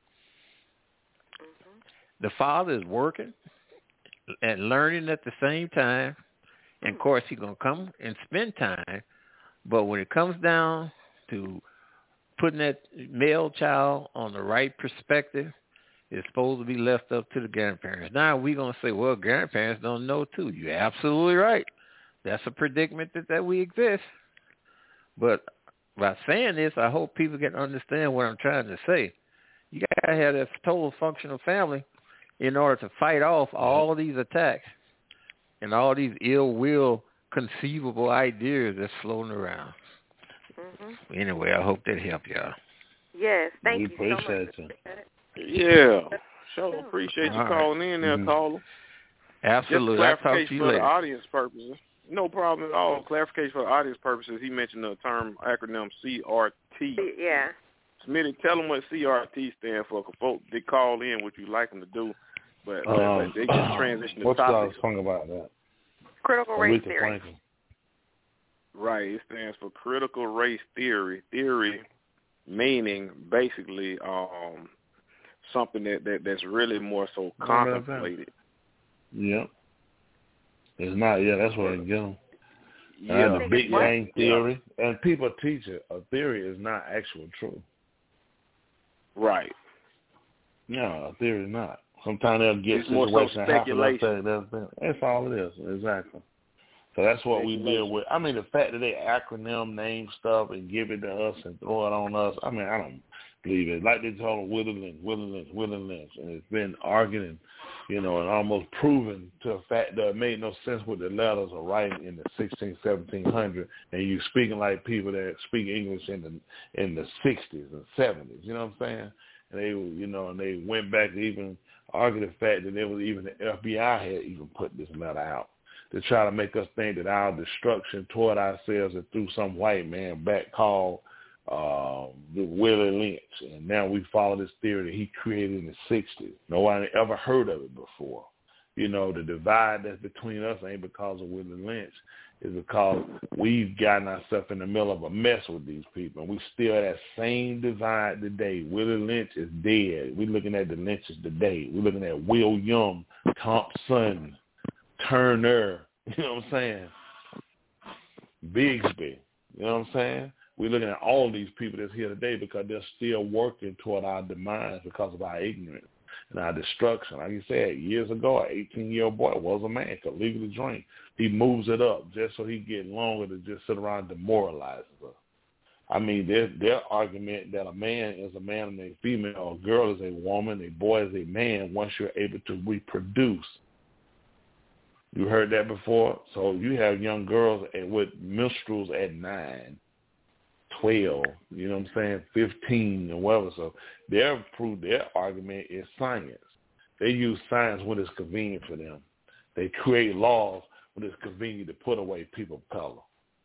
The father is working and learning at the same time. And, of course, he's going to come and spend time. But when it comes down to putting that male child on the right perspective, it's supposed to be left up to the grandparents. Now we're going to say, well, grandparents don't know too. You're absolutely right. That's a predicament that we exist. But by saying this, I hope people can understand what I'm trying to say. You got to have that total functional family in order to fight off all of these attacks and all these ill will conceivable ideas that's floating around. Anyway, I hope that helped y'all. Yes, thank you so much. Yeah, sure. Appreciate you calling in there, caller. Absolutely. Just clarification for the audience purposes. No problem at all. Clarification for the audience purposes. He mentioned the term acronym CRT. Yeah. Smitty, tell them what CRT stands for. Cause folks, they call in what you like them to do, but they just transition the topic. What's y'all's fun about that? Critical race Aretha theory. Franklin. Right. It stands for critical race theory. Theory meaning basically something that's really more so contemplated. Yeah. It's not. Yeah, that's what I get them. Yeah. The Big Bang Theory, and people teach it. A theory is not actual truth. Right. No, a theory is not. Sometimes they'll get It's more so speculation. That's all it is. Exactly. So that's what we deal with. I mean, the fact that they acronym name stuff and give it to us and throw it on us, I mean, I don't believe it. Like they told them Willie Lynch, and it's been arguing, and almost proven to a fact that it made no sense what the letters are writing in the 1700, and you speaking like people that speak English in the 60s and 70s. You know what I'm saying? And they, and they went back to even argue the fact that there was even the FBI had even put this letter out to try to make us think that our destruction toward ourselves is through some white man back called Willie Lynch. And now we follow this theory that he created in the 60s. Nobody ever heard of it before. The divide that's between us ain't because of Willie Lynch. It's because we've gotten ourselves in the middle of a mess with these people. And we still that same divide today. Willie Lynch is dead. We're looking at the Lynches today. We're looking at William Thompson, Turner, you know what I'm saying? Bigsby, you know what I'm saying? We're looking at all these people that's here today because they're still working toward our demise because of our ignorance and our destruction. Like you said, years ago, an 18-year-old boy was a man, could legally drink. He moves it up just so he get longer to just sit around and demoralize us. I mean, their argument that a man is a man and a female, or a girl is a woman, a boy is a man once you're able to reproduce. You heard that before? So you have young girls with menstruals at 9, 12, you know what I'm saying, 15 or whatever. So their argument is science. They use science when it's convenient for them. They create laws when it's convenient to put away people of color.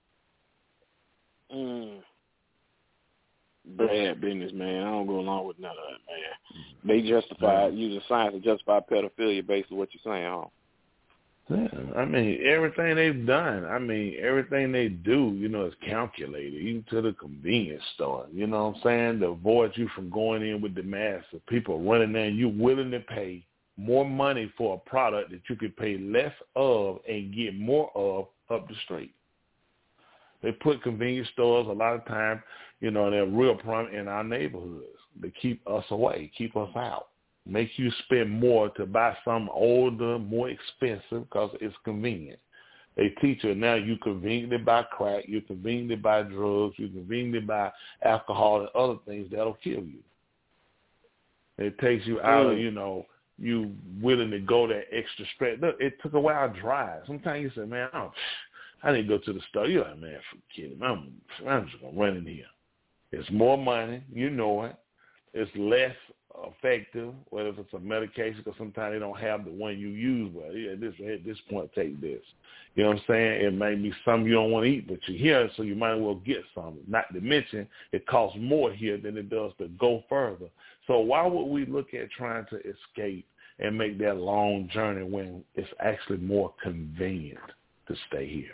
Bad business, man. I don't go along with none of that, man. They justify using science to justify pedophilia based on what you're saying, huh? Yeah, I mean, everything they've done, everything they do, is calculated, even to the convenience store. You know what I'm saying? To avoid you from going in with the mass of people running there, and you're willing to pay more money for a product that you could pay less of and get more of up the street. They put convenience stores a lot of time, they're real prominent in our neighborhoods. They keep us away, keep us out. Make you spend more to buy something older, more expensive because it's convenient. They teach you now you conveniently buy crack, you conveniently buy drugs, you conveniently buy alcohol and other things that'll kill you. It takes you out of, you willing to go that extra stretch. Look, it took away our drive. Sometimes you say, man, I need to go to the store. You're like, man, forget it. I'm just going to run in here. It's more money. You know it. It's less effective, whether it's a medication, because sometimes they don't have the one you use. Well, at this point, take this. You know what I'm saying? It may be something you don't want to eat, but you're here, so you might as well get some. Not to mention, it costs more here than it does to go further. So why would we look at trying to escape and make that long journey when it's actually more convenient to stay here?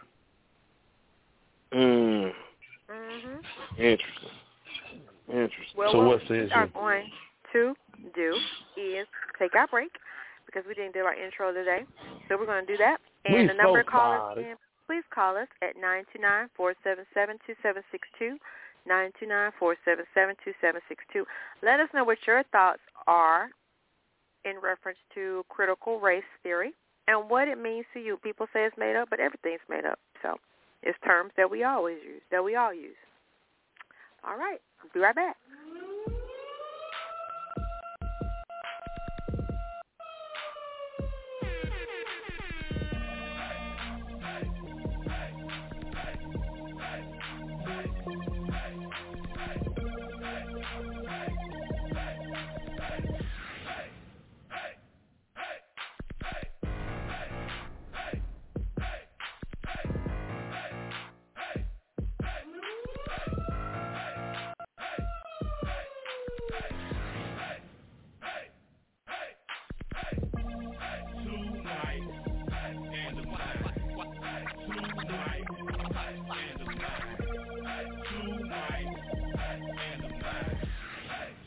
Interesting. Well, so what we are going to do is take our break because we didn't do our intro today. So we're going to do that. And the number to call us in, please call us at 929-477-2762, 929-477-2762. Let us know what your thoughts are in reference to critical race theory and what it means to you. People say it's made up, but everything's made up. So it's terms that we always use, that we all use. All right. I'll be right back.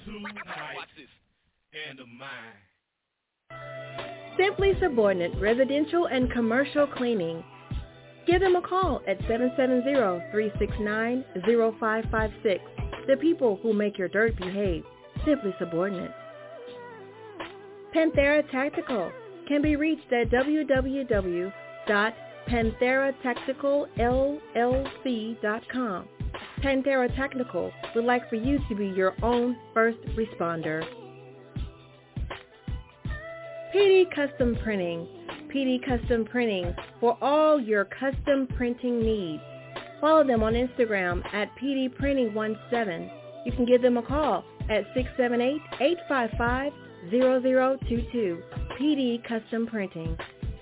Watch this. And the mind. Simply Subordinate Residential and Commercial Cleaning. Give them a call at 770-369-0556. The people who make your dirt behave. Simply Subordinate. Panthera Tactical can be reached at www.pantheratacticalllc.com. Panthera Tactical would like for you to be your own first responder. PD Custom Printing. PD Custom Printing for all your custom printing needs. Follow them on Instagram at PDPrinting17. You can give them a call at 678-855-0022. PD Custom Printing.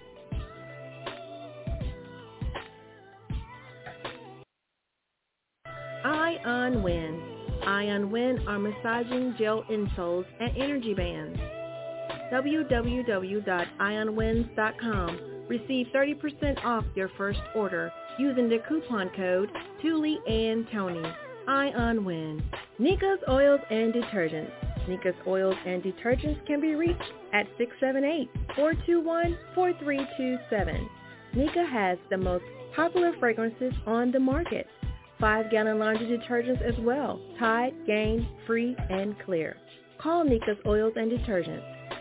Ion Wind. Ion Wind are massaging gel insoles and energy bands. www.ionwinds.com. Receive 30% off your first order using the coupon code TuliAndTony. Ion Wind. Nika's Oils and Detergents. Nika's Oils and Detergents can be reached at 678-421-4327. Nika has the most popular fragrances on the market. 5-gallon laundry detergents as well. Tide, Gain, Free, and Clear. Call Nika's Oils and Detergents.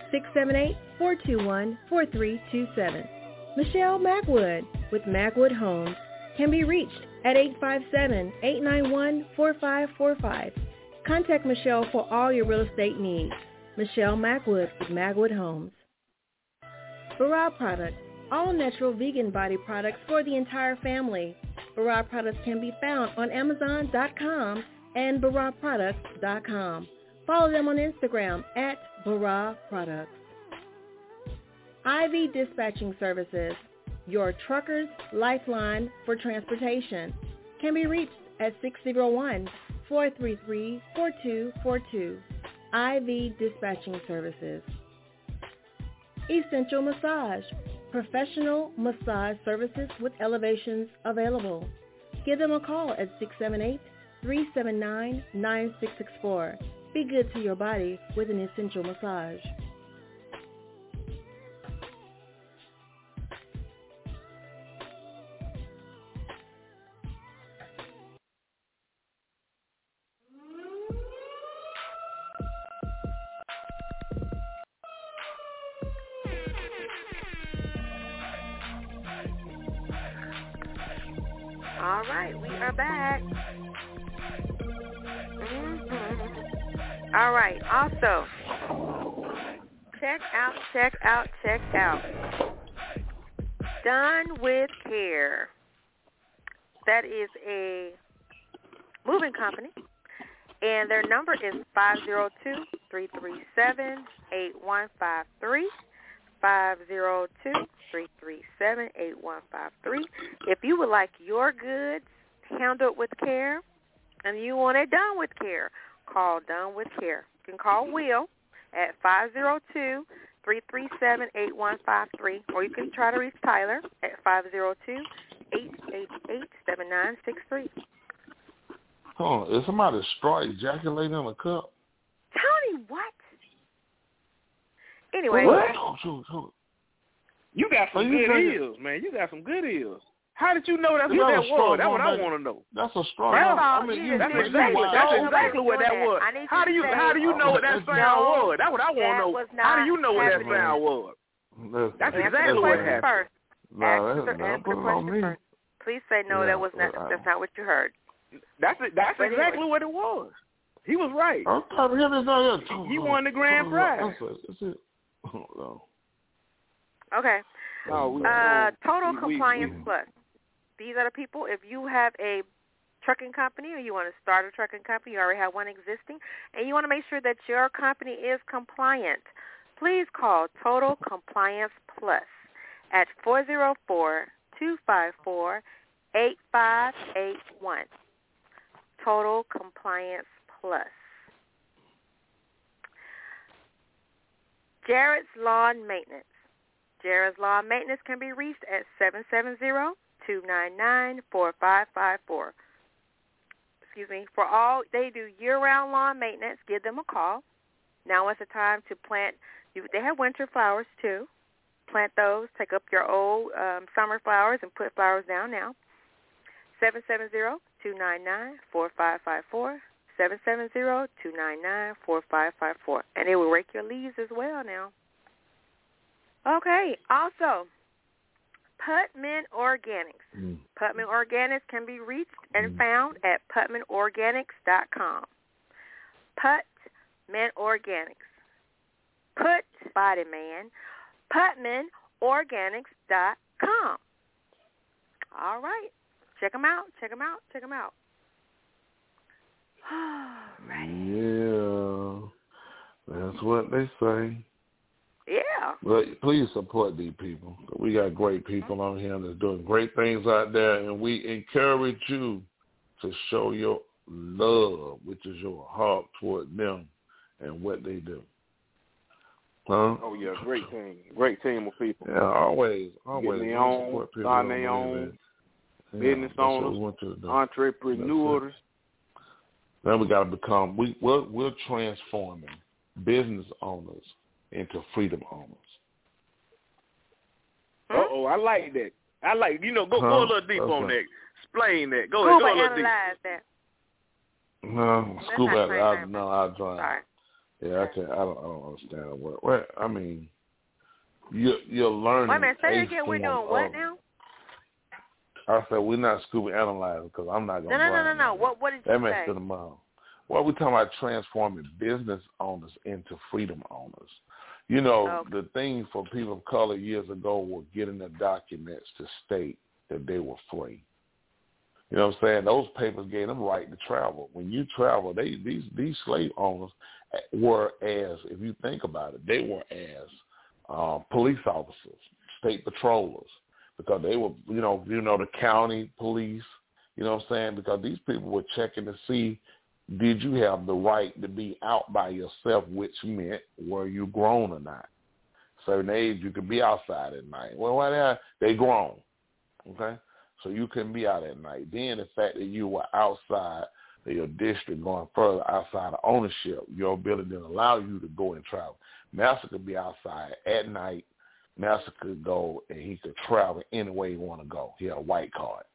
678-421-4327. Michelle Magwood with Magwood Homes can be reached at 857-891-4545. Contact Michelle for all your real estate needs. Michelle Magwood with Magwood Homes. Barra Products, all natural vegan body products for the entire family. Barra Products can be found on Amazon.com and BarraProducts.com. Follow them on Instagram at Barra Products. IV Dispatching Services, your trucker's lifeline for transportation, can be reached at 601-433-4242. IV Dispatching Services. Essential Massage, professional massage services with elevations available. Give them a call at 678-379-9664. Be good to your body with an essential massage. All right, we are back. All right, also, check out. Done with Care. That is a moving company, and their number is 502-337-8153. 502-337-8153. If you would like your goods handled with care and you want it done with care, call Done with Care. You can call Will at 502-337-8153, or you can try to reach Tyler at 502-888-7963. Oh, is somebody straw ejaculating in a cup? Tony, what? Anyway. What? You got some good ears, man. You got some good ears. How did you know that's what that was? That's what I want to know. That's a straw. That's exactly what that was. How do you know what that sound was? That's what I want to know. How do you know what that sound was? That's exactly what happened. Answer the question first. Please say no. That was not. That's not what you heard. That's exactly what it was. He was right. He won the grand prize. That's it. Okay. Total Compliance Plus. These are the people. If you have a trucking company or you want to start a trucking company, you already have one existing, and you want to make sure that your company is compliant, please call Total Compliance Plus at 404-254-8581. Total Compliance Plus. Jared's Lawn Maintenance. Jared's Lawn Maintenance can be reached at 770-299-4554. For all, they do year-round lawn maintenance. Give them a call. Now is the time to plant. They have winter flowers, too. Plant those. Take up your old summer flowers and put flowers down now. 770-299-4554. 770-299-4554. And it will rake your leaves as well now. Okay. Also, Putman Organics. Putman Organics can be reached and found at putmanorganics.com. Putman Organics. Put body man. putmanorganics.com. All right. Check them out. Right. Yeah. That's what they say. Yeah. But please support these people. We got great people on here that's doing great things out there, and we encourage you to show your love, which is your heart toward them and what they do. Huh? Oh, yeah, great team of people. Yeah, always. Getting their own, starting their own, business owners, entrepreneurs. Then we got to become, we're transforming business owners into freedom owners. Uh-oh, I like that. Go a little deep on that. Explain that. Go ahead, go a little deep. That. No, scuba I drive. Sorry. Yeah, I don't understand the word. Well, I mean, you're learning. Wait a minute, say it again. We're doing what now? I said we're not scuba analyzing because I'm not going to drive. No. What did you say? That makes it a mile. Well, we're talking about transforming business owners into freedom owners. You know, the thing for people of color years ago was getting the documents to state that they were free. You know what I'm saying? Those papers gave them right to travel. When you travel, these slave owners were as, if you think about it, they were as police officers, state patrollers, because they were, the county police, you know what I'm saying? Because these people were checking to see, did you have the right to be out by yourself, which meant were you grown or not? Certain age, you could be outside at night. Well, they grown, okay? So you couldn't be out at night. Then the fact that you were outside of your district, going further outside of ownership, your ability didn't allow you to go and travel. Master could be outside at night. Master could go and he could travel any way he want to go. He had a white card.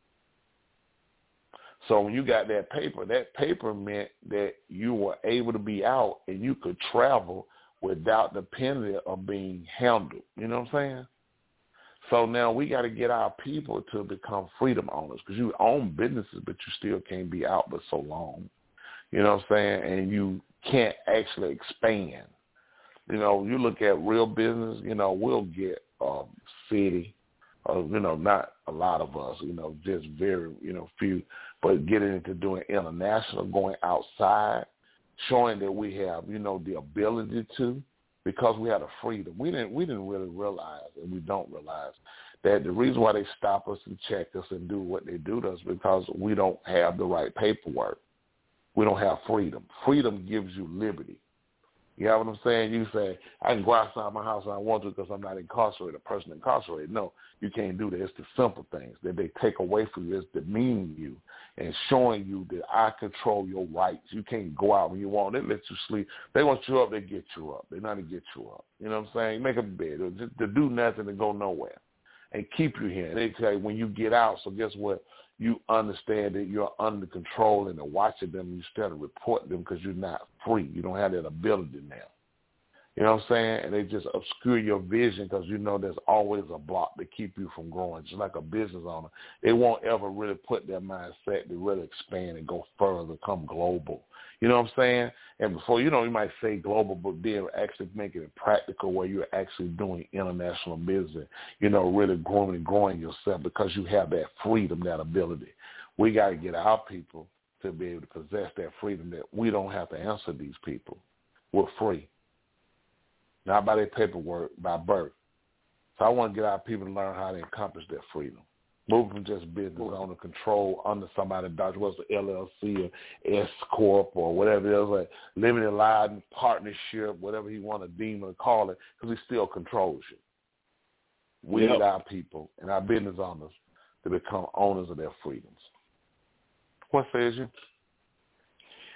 So when you got that paper meant that you were able to be out and you could travel without the penalty of being handled. You know what I'm saying? So now we got to get our people to become freedom owners because you own businesses, but you still can't be out but so long. You know what I'm saying? And you can't actually expand. You know, you look at real business, we'll get city, not a lot of us, just very, few, but getting into doing international, going outside, showing that we have, the ability to, because we had a freedom. We didn't really realize, and we don't realize, that the reason why they stop us and check us and do what they do to us because we don't have the right paperwork. We don't have freedom. Freedom gives you liberty. You know what I'm saying? You say, I can go outside my house when I want to because I'm not incarcerated, a person incarcerated. No, you can't do that. It's the simple things that they take away from you. It's demeaning you and showing you that I control your rights. You can't go out when you want. They let you sleep. They want you up, they get you up. They're not to get you up. You know what I'm saying? Make a bed. Just to do nothing and go nowhere and keep you here. And they tell you when you get out, so guess what? You understand that you're under control and they're watching them. You start to report them because you're not free. You don't have that ability now. You know what I'm saying? And they just obscure your vision because there's always a block to keep you from growing. Just like a business owner, they won't ever really put their mindset to really expand and go further, become global. You know what I'm saying? And before, you might say global, but then actually making it practical where you're actually doing international business, really growing yourself because you have that freedom, that ability. We got to get our people to be able to possess that freedom that we don't have to answer these people. We're free. Not by their paperwork, by birth. So I want to get our people to learn how to accomplish that freedom. Moving from just business owner control under somebody, what's the LLC or S Corp or whatever it is, like limited liability partnership, whatever you want to deem or call it, because he still controls you. We need our people and our business owners to become owners of their freedoms. What says you?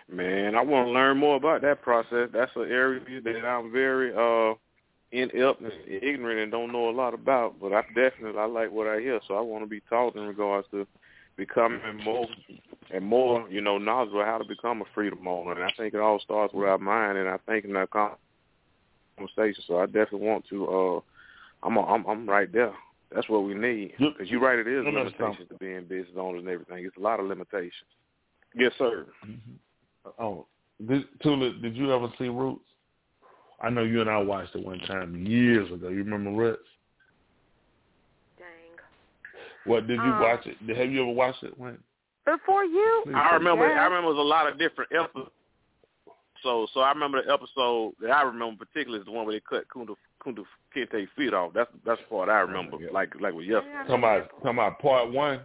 Man, I want to learn more about that process. That's an area that I'm very inept and ignorant and don't know a lot about. But I like what I hear, so I want to be taught in regards to becoming more and more, knowledgeable how to become a freedom owner. And I think it all starts with our mind, and I think in that conversation. So I definitely want to. I'm right there. That's what we need. Because you're right, it is limitations to being business owners and everything. It's a lot of limitations. Yes, sir. Mm-hmm. Oh, Tula, did you ever see Roots? I know you and I watched it one time years ago. You remember Roots? Dang. What, did you watch it? Have you ever watched it? When? Before you? I remember it was a lot of different episodes. So I remember the episode that I remember particularly is the one where they cut Kunta Kinte's feet off. That's the part I remember, like with yesterday. Talking about part one.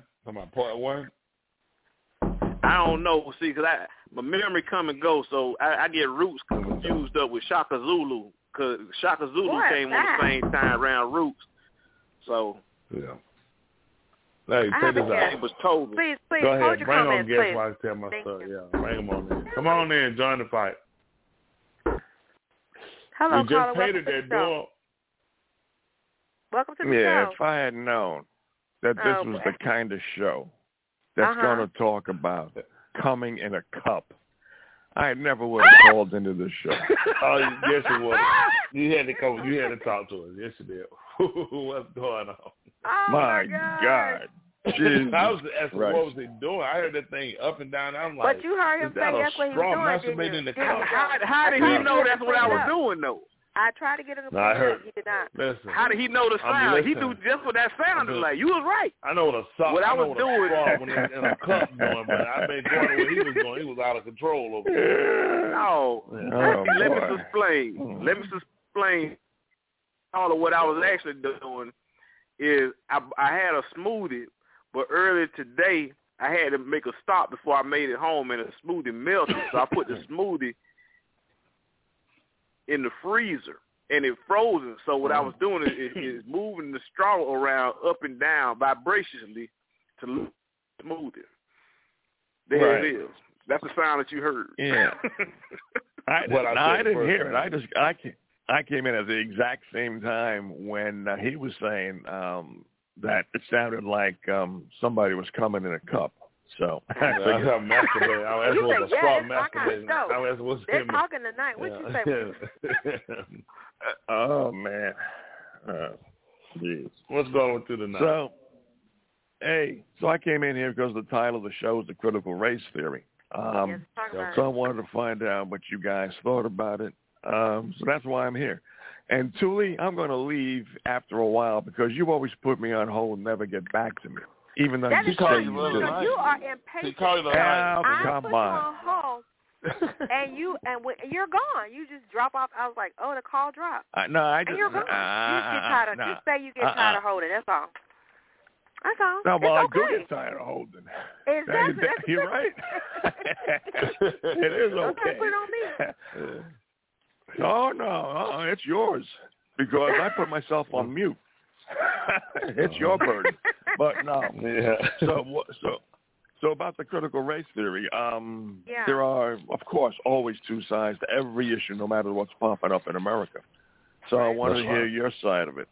I don't know. See, because my memory come and go, so I get Roots confused up with Shaka Zulu, because Shaka Zulu came on the same time around Roots. So yeah. Hey, take this out. It was Toby. Please, go ahead. hold your Bring comments, on guests please. while I tell my Thank story. you. Yeah, bring them on in. Come on in, join the fight. Hello, we caller. just painted that door. Welcome to the Yeah, show. if I had known that this was the kind of show that's going to talk about coming in a cup, I never would have called into this show. Oh, yes, it was. You had to come. You had to talk to us. Yes, you did. What's going on? Oh, my God. Jesus I was asking, Christ. what was he doing? I heard that thing up and down. I'm like, but you heard him say that's what he was doing, didn't you? How did he know that's what I was doing, though? I tried to get him to I heard. He did not. Listen, how did he know the sound? He knew just what that sounded like. You was right. I know what a sock. What I was doing when he was in a cup doing, but I been going what he was doing. He was out of control over there. No. Let me explain. Let me explain. All of what I was actually doing is I had a smoothie, but earlier today I had to make a stop before I made it home, and the smoothie melted. So I put the smoothie in the freezer, and it frozen. So what I was doing is moving the straw around up and down vibrationally to look smooth it. There it is. That's the sound that you heard. Yeah. I didn't hear it. I came in at the exact same time when he was saying that it sounded like somebody was coming in a cup. So I got masturbating. I was a straw masturbating. They're talking tonight. What you say? Oh man. Jeez. What's going on through the night? So I came in here because the title of the show is The Critical Race Theory. So I wanted to find out what you guys thought about it. So that's why I'm here. And Thule, I'm going to leave after a while because you always put me on hold and never get back to me. Even though you say you do. You are impatient. Come I put you on. on hold, and you're gone. You just drop off. I was like, oh, the call dropped. And you're gone. You get tired of. Just say you get tired of holding. That's all. That's all. No, well, it's I okay. do get tired of holding. Exactly. You're right. It is okay. Put it on me. No, it's yours because I put myself on mute. It's your burden, but no. Yeah. So about the critical race theory, there are, of course, always two sides to every issue, no matter what's popping up in America. So I want to hear your side of it.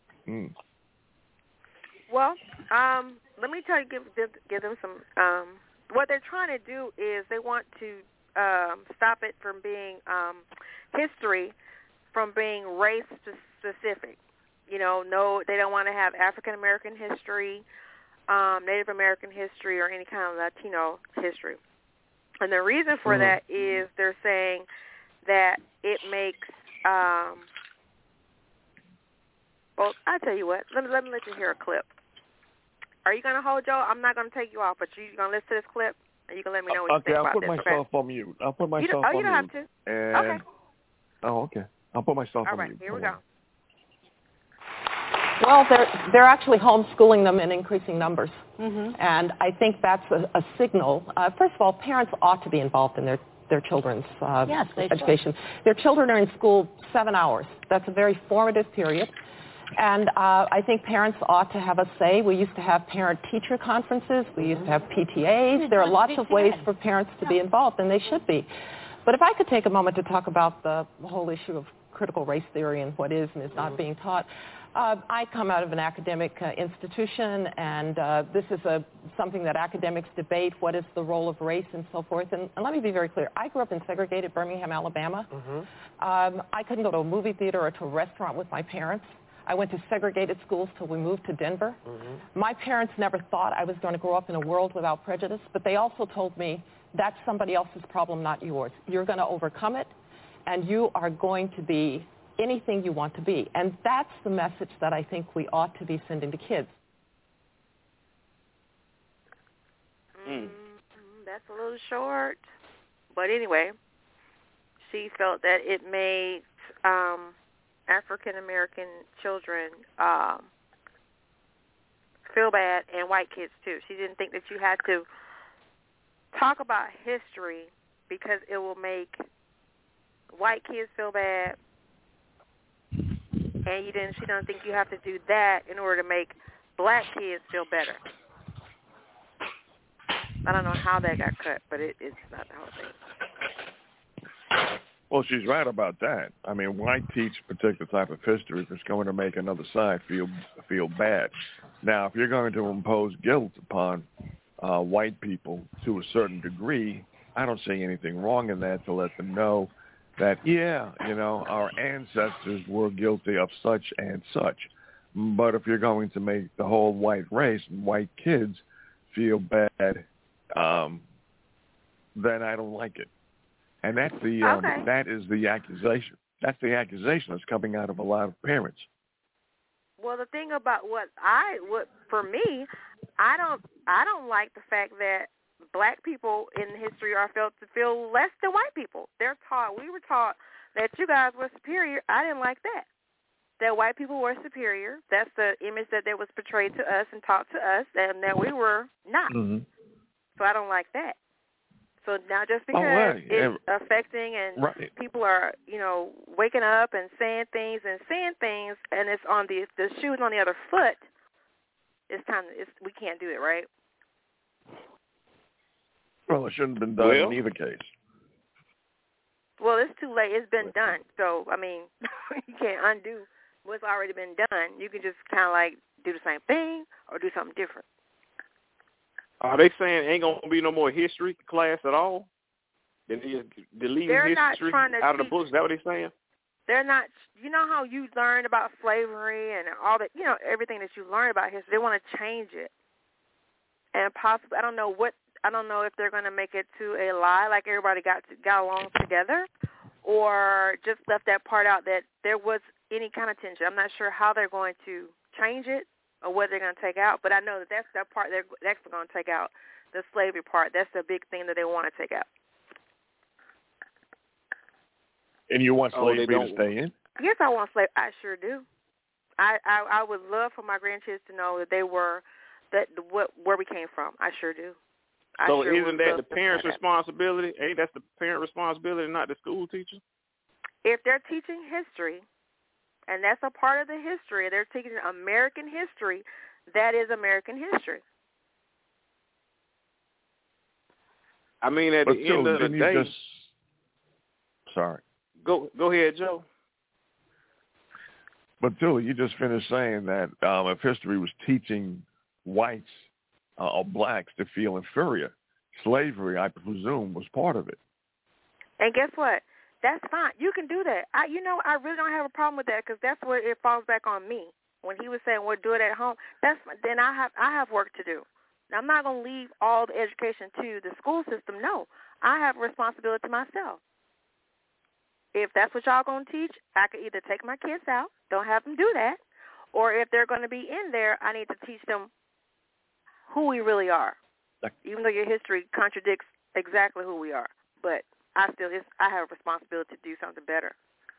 Well, let me tell you, give them some. What they're trying to do is they want to stop it from being history, from being race specific. No, they don't want to have African American history, Native American history, or any kind of Latino history. And the reason for that is they're saying that it makes. Well, I tell you what. Let me let you hear a clip. Are you going to hold, Joe? I'm not going to take you off, but you're going to listen to this clip, and you can let me know what you think about this. Okay, I'll put myself on mute. I'll put myself on mute. You don't have to. Okay. Oh, okay. I'll put myself on mute. All right, here we go. Well, they're actually homeschooling them in increasing numbers. Mm-hmm. And I think that's a signal. First of all, parents ought to be involved in their children's education. Their children are in school 7 hours. That's a very formative period. And I think parents ought to have a say. We used to have parent-teacher conferences. We used to have PTAs. There are lots of ways for parents to be involved, and they should be. But if I could take a moment to talk about the whole issue of critical race theory and what is and is not being taught. I come out of an academic institution, and this is something that academics debate, what is the role of race and so forth. And let me be very clear. I grew up in segregated Birmingham, Alabama. I couldn't go to a movie theater or to a restaurant with my parents. I went to segregated schools till we moved to Denver. My parents never thought I was going to grow up in a world without prejudice, but they also told me that's somebody else's problem, not yours. You're going to overcome it, and you are going to be anything you want to be. And that's the message that I think we ought to be sending to kids. That's a little short. But anyway, she felt that it made African-American children feel bad, and white kids too. She didn't think that you had to talk about history because it will make white kids feel bad, and she don't think you have to do that in order to make black kids feel better. I don't know how that got cut, but it's not the whole thing. Well, she's right about that. I mean, why teach a particular type of history if it's going to make another side feel bad? Now, if you're going to impose guilt upon white people to a certain degree, I don't see anything wrong in that, to let them know that, our ancestors were guilty of such and such. But if you're going to make the whole white race and white kids feel bad, then I don't like it. And that's that is the accusation. That's the accusation that's coming out of a lot of parents. Well, the thing about for me, I don't like the fact that black people in history are felt to feel less than white people. We were taught that you guys were superior. I didn't like that. That white people were superior. That's the image that was portrayed to us and taught to us, and that we were not. So I don't like that. So now just because it's affecting and people are, waking up and saying things, and it's on the shoe's on the other foot, we can't do it, right? Well, it shouldn't have been done in either case. Well, it's too late. It's been done. So, I mean, you can't undo what's already been done. You can just kind of like do the same thing or do something different. Are they saying ain't going to be no more history class at all? They're deleting history out of the books? Is that what they're saying? They're not. You know how you learn about slavery and all that, everything that you learn about history, they want to change it. And possibly, I don't know if they're going to make it to a lie, like everybody got along together, or just left that part out that there was any kind of tension. I'm not sure how they're going to change it or what they're going to take out, but I know that's that part they're actually going to take out, the slavery part. That's the big thing that they want to take out. And you want slavery to stay in? Yes, I want slavery. I sure do. I would love for my grandkids to know that they were where we came from. I sure do. So isn't that the parent's responsibility? Ain't that the parent responsibility, not the school teacher? If they're teaching history, and that's a part of the history, they're teaching American history, that is American history. I mean, at the end of the day... Sorry. Go ahead, Joe. But, Julie, you just finished saying that if history was teaching whites or blacks to feel inferior, slavery, I presume, was part of it. And guess what? That's fine. You can do that. I really don't have a problem with that, because that's where it falls back on me. When he was saying, "Well, do it at home," then I have work to do. Now, I'm not going to leave all the education to the school system. No, I have a responsibility to myself. If that's what y'all going to teach, I could either take my kids out, don't have them do that, or if they're going to be in there, I need to teach them who we really are, even though your history contradicts exactly who we are. But I have a responsibility to do something better.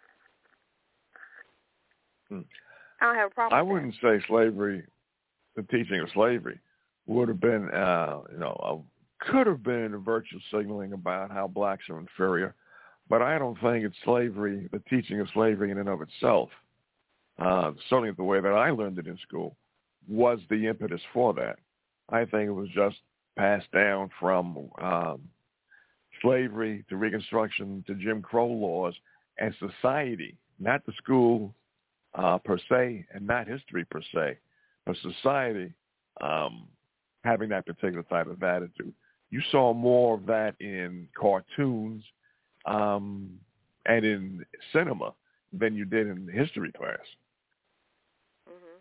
I don't have a problem with that. Wouldn't say slavery, the teaching of slavery, would have been, could have been a virtue signaling about how blacks are inferior. But I don't think it's slavery, the teaching of slavery in and of itself. certainly the way that I learned it in school, was the impetus for that. I think it was just passed down from slavery to Reconstruction to Jim Crow laws, and society, not the school per se, and not history per se, but society having that particular type of attitude. You saw more of that in cartoons and in cinema than you did in history class. Mm-hmm.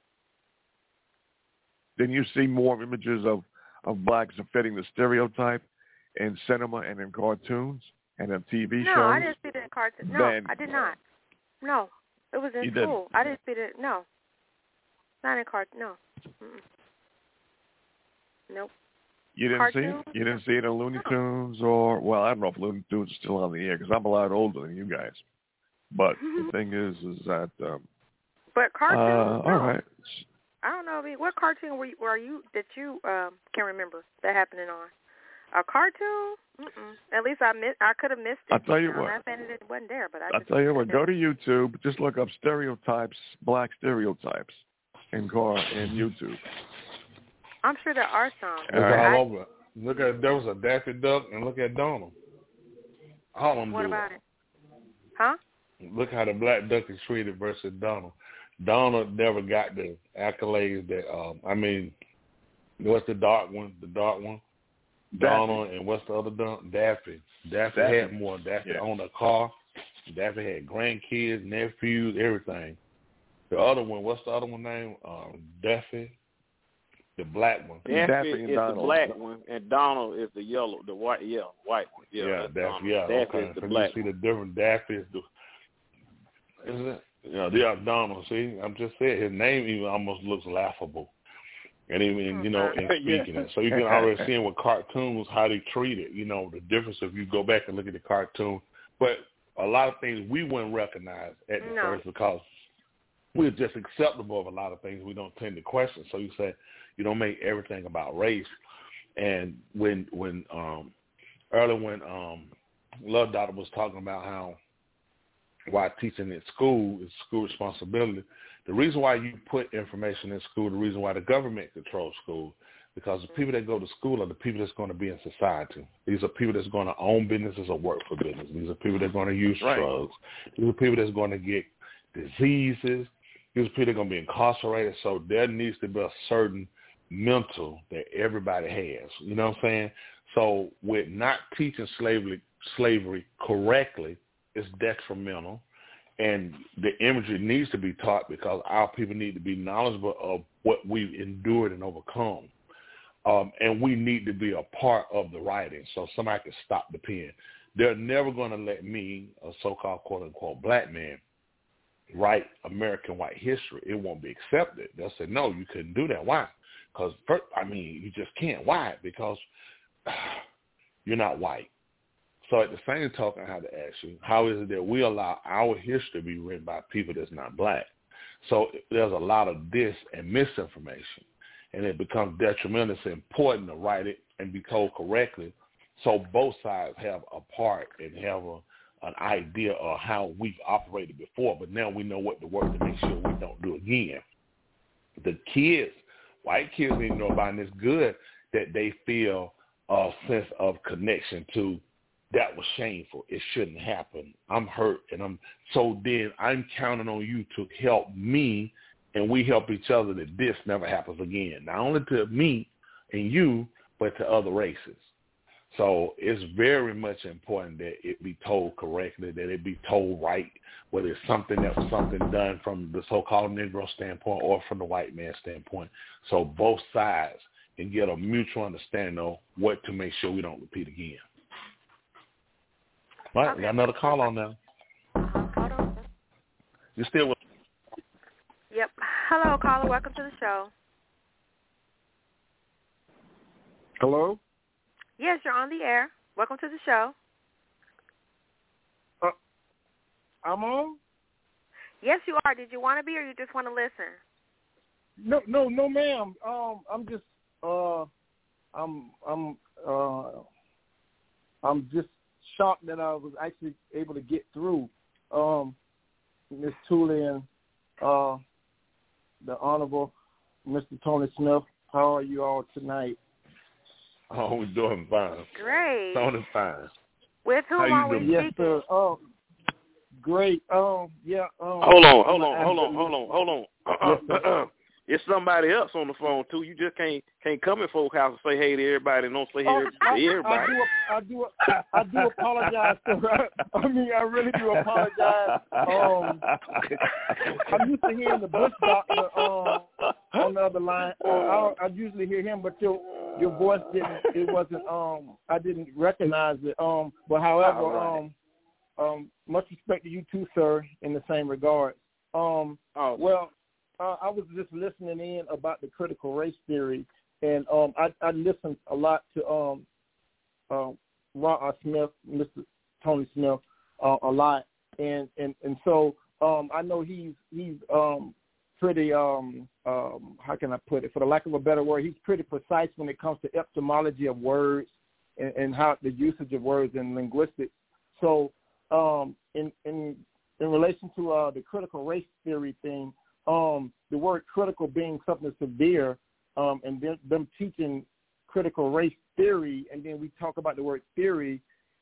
Didn't you see more images of blacks fitting the stereotype in cinema and in cartoons and in TV shows? No, I didn't see it in cartoons. No, I did not. No, it was in school. I didn't see it. No, not in cartoons. No. Mm-mm. Nope. You didn't see it? You didn't see it in Looney Tunes or, well, I don't know if Looney Tunes is still on the air because I'm a lot older than you guys. But the thing is that... but cartoons, all right. I don't know. I mean, what cartoon were you that you can remember that happening on? A cartoon? Mm-mm. At least I could have missed it. I'll tell you what. I'm not saying it wasn't there, but I'll tell you what. Go to YouTube. Just look up stereotypes, black stereotypes in YouTube. I'm sure there are some. It's all over. Look at, there was a Daffy Duck, and look at Donald. All of them What do about it. it? Huh? Look how the black duck is treated versus Donald. Donald never got the accolades that, I mean, what's the dark one? Daffy. Donald, and what's the other Donald? Daffy. Daffy had more. Daffy owned a car. Daffy had grandkids, nephews, everything. The other one, what's the other one name? Daffy. The black one. Daffy is the black one, and Donald is the white one. Yeah, Daffy. Daffy is the black one. You see the different Daffy is it? Yeah, Donald. See, I'm just saying his name even almost looks laughable, and even in speaking it. So you can already see with cartoons how they treat it. You know the difference if you go back and look at the cartoon. But a lot of things we wouldn't recognize at the first because we're just acceptable of a lot of things we don't tend to question. So you say you don't make everything about race. And when Love Doctor was talking about how why teaching at school is school responsibility, the reason why you put information in school, the reason why the government controls school, because the people that go to school are the people that's going to be in society. These are people that's going to own businesses or work for business. These are people that are going to use drugs. These are people that's going to get diseases. These are people that are going to be incarcerated. So there needs to be a certain mental that everybody has. You know what I'm saying? So with not teaching slavery correctly, it's detrimental. And the imagery needs to be taught because our people need to be knowledgeable of what we've endured and overcome. And we need to be a part of the writing so somebody can stop the pen. They're never going to let me, a so-called quote-unquote black man, write American white history. It won't be accepted. They'll say, no, you couldn't do that. Why? Because, you just can't. Why? Because you're not white. So at the same token, I have to ask you, how is it that we allow our history to be written by people that's not black? So there's a lot of dis and misinformation, and it becomes detrimental. It's important to write it and be told correctly so both sides have a part and have an idea of how we've operated before, but now we know what to work to make sure we don't do again. The kids, white kids need to know about, and it's good that they feel a sense of connection to that was shameful. It shouldn't happen. I'm hurt, and I'm counting on you to help me, and we help each other that this never happens again. Not only to me and you, but to other races. So it's very much important that it be told correctly, that it be told right, whether it's something that was something done from the so-called Negro standpoint or from the white man standpoint. So both sides can get a mutual understanding of what to make sure we don't repeat again. All right, we got another call on now. Hold on. You still with? Yep. Hello, caller. Welcome to the show. Hello? Yes, you're on the air. Welcome to the show. I'm on? Yes, you are. Did you want to be, or you just want to listen? No, ma'am. I'm just, I'm just shocked that I was actually able to get through. Miss Tullian, the Honorable Mr. Tony Smith. How are you all tonight? Oh, we're doing fine. Great. Tony fine. With whom are we speaking? Yes, sir. Great. Yeah. Hold on. Yes, it's somebody else on the phone too. You just can't come in folks' house and say hey to everybody and don't say hey to everybody. I do apologize, sir. I mean, I really do apologize. I'm used to hearing the Bush doctor on the other line. I usually hear him, but your voice wasn't. I didn't recognize it. But however, much respect to you too, sir, in the same regard. Well, I was just listening in about the critical race theory, and I listened a lot to Ron Smith, Mr. Tony Smith, a lot, and so I know he's pretty how can I put it, for the lack of a better word, he's pretty precise when it comes to etymology of words and how the usage of words in linguistics. So in relation to the critical race theory thing, the word critical being something severe, and them teaching critical race theory, and then we talk about the word theory,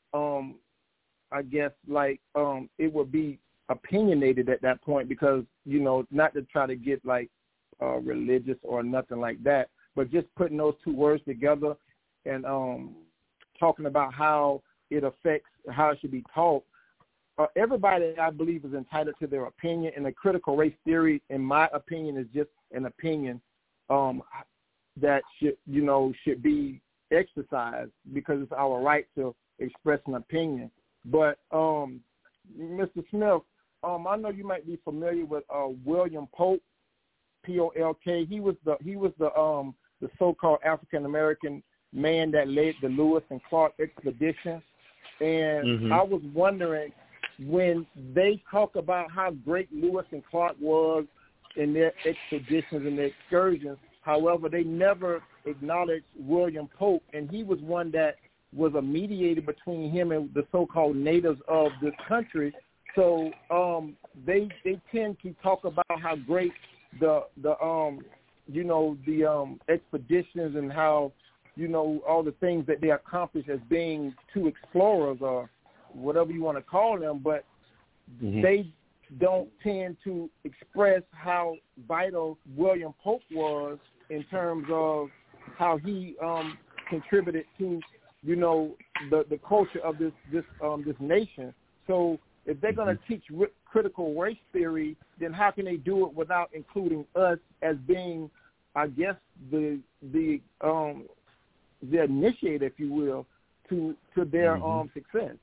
I guess like it would be opinionated at that point, because, you know, not to try to get like religious or nothing like that, but just putting those two words together and talking about how it affects how it should be taught. Everybody, I believe, is entitled to their opinion, and the critical race theory, in my opinion, is just an opinion that should be exercised, because it's our right to express an opinion. But Mr. Smith, I know you might be familiar with William Polk, Polk. He was the so-called African American man that led the Lewis and Clark expedition, and I was wondering, when they talk about how great Lewis and Clark was in their expeditions and their excursions, however, they never acknowledged William Polk, and he was one that was a mediator between him and the so-called natives of this country. So they tend to talk about how great the expeditions and how, you know, all the things that they accomplished as being two explorers or whatever you want to call them, but they don't tend to express how vital William Polk was in terms of how he contributed to, you know, the culture of this nation. So if they're going to teach critical race theory, then how can they do it without including us as being, I guess, the initiator, if you will, to their success?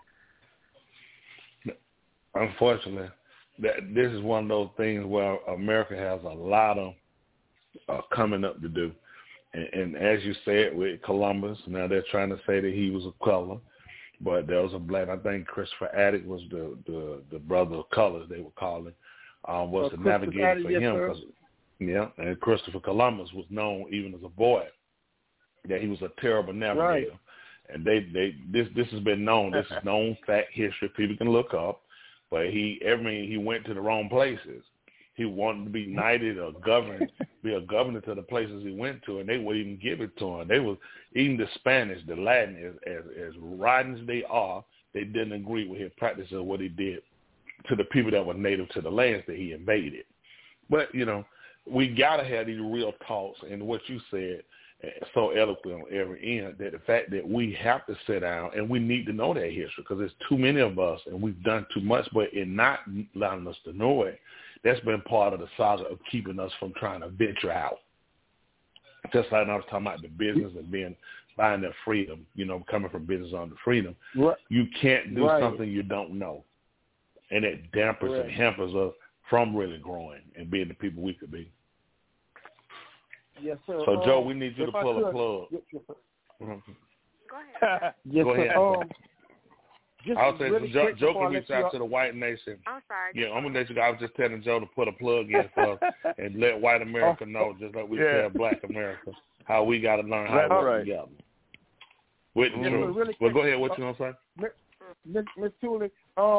Unfortunately, this is one of those things where America has a lot of coming up to do. And as you said with Columbus, now they're trying to say that he was a color, but there was a black. I think Christopher Attic was the brother of color, they were calling, was the navigator for him. Yes, and Christopher Columbus was known even as a boy that he was a terrible navigator. Right. And this has been known. This is known fact history. People can look up. But he went to the wrong places. He wanted to be knighted or governed, be a governor to the places he went to, and they wouldn't even give it to him. They was, even the Spanish, the Latin, as rotten as they are, they didn't agree with his practice of what he did to the people that were native to the lands that he invaded. But, you know, we got to have these real talks, and what you said so eloquent on every end, that the fact that we have to sit down and we need to know that history, because there's too many of us and we've done too much, but in not allowing us to know it, that's been part of the saga of keeping us from trying to venture out. Just like I was talking about the business and buying that freedom, you know, coming from business on the freedom. Right. You can't do something you don't know. And it dampers and hampers us from really growing and being the people we could be. Yes, sir. So, Joe, we need you to pull a plug. Yes, Go ahead. Yes, go ahead. I'll say really Joe can reach out to the white nation. I'm sorry. Yeah, I'm going to let you. I was just telling Joe to put a plug in for us and let white America know, just like we tell black America, how we got to learn how to work together. With the truth. Well, go ahead. What you going to say? Miss Tooley,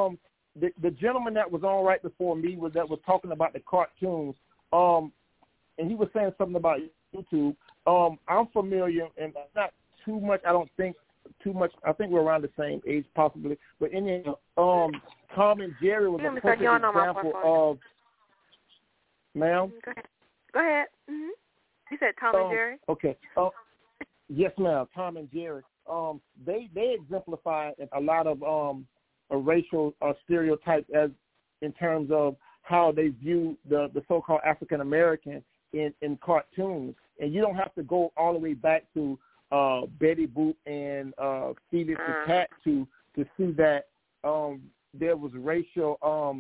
the gentleman that was on right before me was talking about the cartoons, and he was saying something about YouTube. I'm familiar, and not too much. I don't think too much. I think we're around the same age, possibly. But Tom and Jerry was a perfect example of. Ma'am. Go ahead. Mm-hmm. You said Tom and Jerry. Okay. Yes, ma'am. Tom and Jerry. They exemplify a lot of a racial stereotypes as in terms of how they view the so-called African American in cartoons, and you don't have to go all the way back to Betty Boop and Felix the Cat to see that there was racial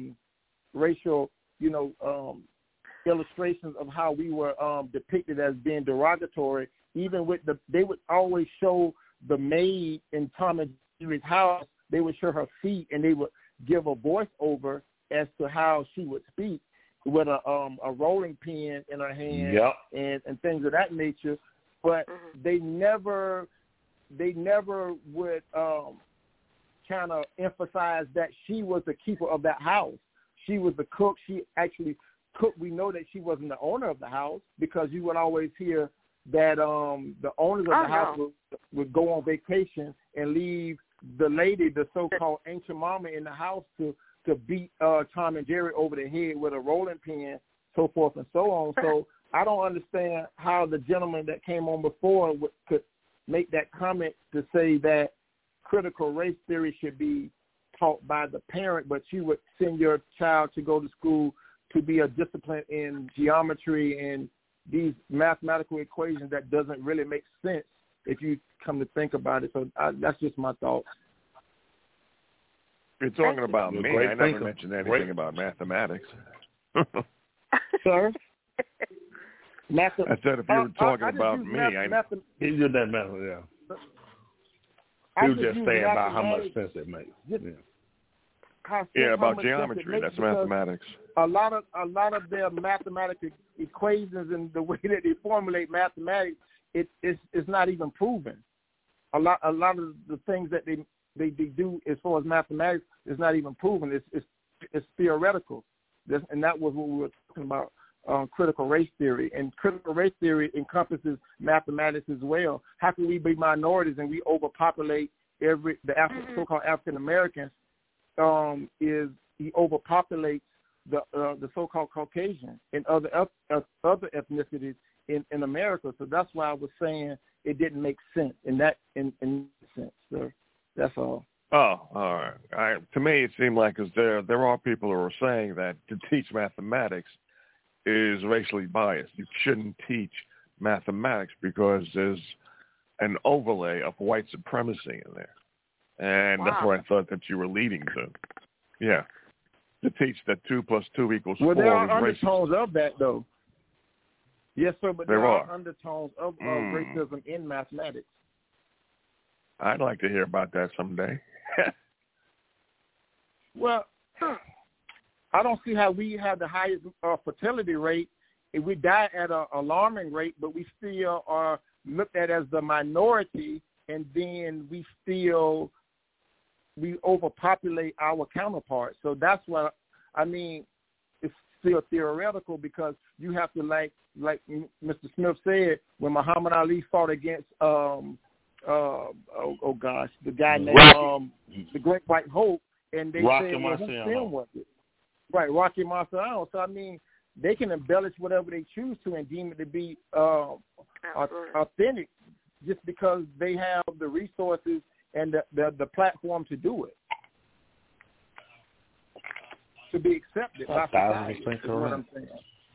illustrations of how we were depicted as being derogatory. Even with they would always show the maid in Tom and Jerry's house. They would show her feet, and they would give a voiceover as to how she would speak with a rolling pin in her hand and things of that nature. But they never would kind of emphasize that she was the keeper of that house. She was the cook. She actually cooked. We know that she wasn't the owner of the house because you would always hear that the owners of the house would go on vacation and leave the lady, the so-called ancient mama, in the house to beat Tom and Jerry over the head with a rolling pin, so forth and so on. So I don't understand how the gentleman that came on before could make that comment to say that critical race theory should be taught by the parent, but you would send your child to go to school to be a discipline in geometry and these mathematical equations that doesn't really make sense if you come to think about it. So that's just my thoughts. You're talking about me. I never mentioned anything about mathematics. Sir? I said if you were talking about me, he did that math, yeah. He was just saying about how much sense it makes. About geometry. That's mathematics. A lot of their mathematical equations and the way that they formulate mathematics, it's not even proven. A lot of the things that they do as far as mathematics is not even proven. It's theoretical, and that was what we were talking about. Critical race theory, and critical race theory encompasses mathematics as well. How can we be minorities and we overpopulate so-called African Americans? He overpopulates the so-called Caucasian and other ethnicities in America. So that's why I was saying it didn't make sense in that sense. So that's all. Oh, all right. To me, it seemed like there are people who are saying that to teach mathematics is racially biased. You shouldn't teach mathematics because there's an overlay of white supremacy in there. And that's where I thought that you were leading to. Yeah. To teach that 2 + 2 = 4 Well, there are is undertones racist. Of that, though. Yes, sir, but there are undertones of racism in mathematics. I'd like to hear about that someday. Well, I don't see how we have the highest fertility rate. If we die at an alarming rate, but we still are looked at as the minority, and then we overpopulate our counterparts. So that's what I mean. It's still theoretical because you have to, like Mr. Smith said, when Muhammad Ali fought against the guy named the Great White Hope, and they Rocky said, well, whose Marciano. film was it? Right, Rocky Marciano. So I mean, they can embellish whatever they choose to and deem it to be authentic, just because they have the resources and the platform to do it, to be accepted. That's what I'm saying.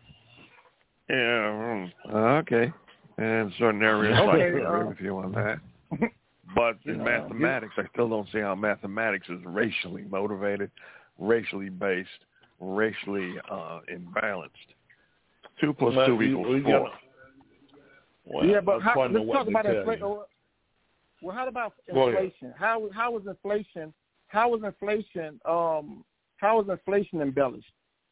Yeah. Okay. And certain areas, I agree with you on that. But in mathematics, I still don't see how mathematics is racially motivated, racially based, racially imbalanced. 2 + 2 = 4. Well, yeah, but let's talk about inflation. Well, how about inflation? How is inflation? How is inflation embellished?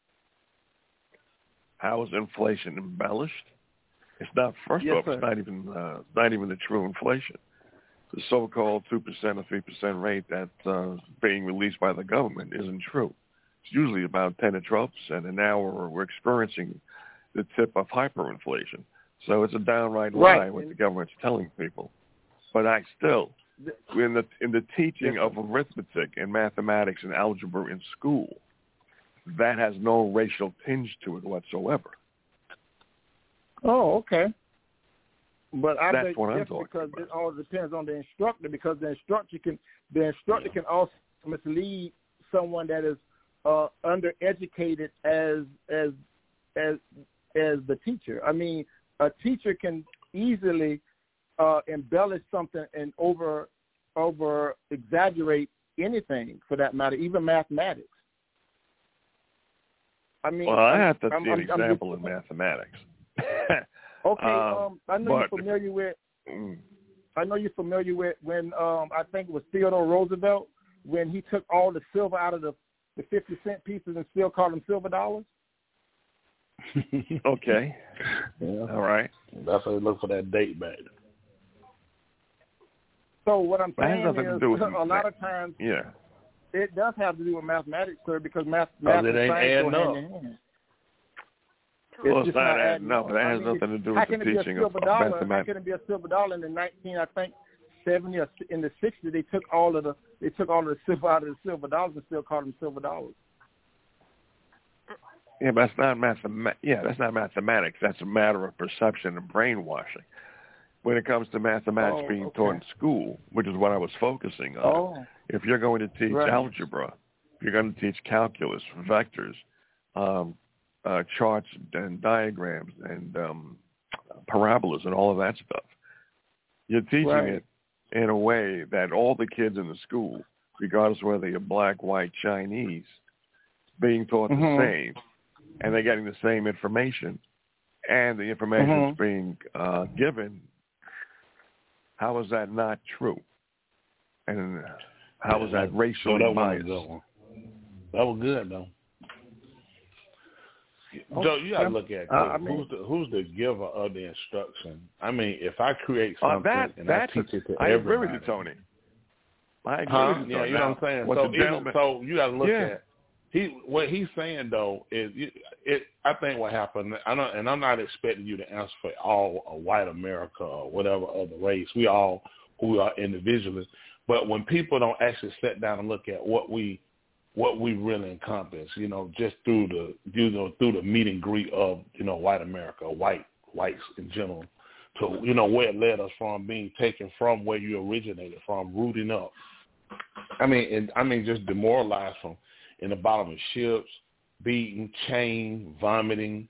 How is inflation embellished? It's not. First off, it's not even the true inflation. the so-called 2% or 3% rate that's being released by the government isn't true. It's usually about 10 to 12%, and now we're experiencing the tip of hyperinflation. So it's a downright lie what the government's telling people. But I still, in the teaching of arithmetic and mathematics and algebra in school, that has no racial tinge to it whatsoever. Oh, okay. But I That's think what I'm just talking because about. it all depends on the instructor, because the instructor can also mislead someone that is undereducated as the teacher. I mean, a teacher can easily embellish something and over exaggerate anything for that matter, even mathematics. I mean, well, I have to see an example in mathematics. Okay, I know you're familiar with. I know you're familiar with when I think it was Theodore Roosevelt when he took all the silver out of the 50-cent pieces and still called them silver dollars. Okay. Yeah. All right. That's how they look for that date back. So what I'm saying is, a lot of times, it does have to do with mathematics, sir, because math it ain't adding up. hand in hand. Well, it's not adding up. That has nothing to do with the teaching of mathematics. How can it be a silver dollar in the 70 or in the 60s? They took all of the silver out of the silver dollars and still called them silver dollars. Yeah, but that's not that's not mathematics. That's a matter of perception and brainwashing. When it comes to mathematics being taught in school, which is what I was focusing on, if you're going to teach algebra, if you're going to teach calculus, vectors, charts and diagrams and parabolas and all of that stuff, you're teaching it in a way that all the kids in the school, regardless of whether you're black, white, Chinese, being taught the same, and they're getting the same information, and the information is being given. How is that not true? And how is that racially biased? That was good, though. Joe, you got to look at who's the giver of the instruction. I mean, if I create something and I teach it to everybody. I agree with you, Tony. I agree with you, Tony. Yeah, you know what I'm saying? So you got to look at what he's saying, though, is I think what happened, and I'm not expecting you to answer for all white America or whatever other race. We all who are individuals. But when people don't actually sit down and look at what we really encompass, just through the meet and greet of, white America, whites in general, to, where it led us from, being taken from where you originated from, rooting up. I mean, just demoralized from in the bottom of ships, beaten, chained, vomiting,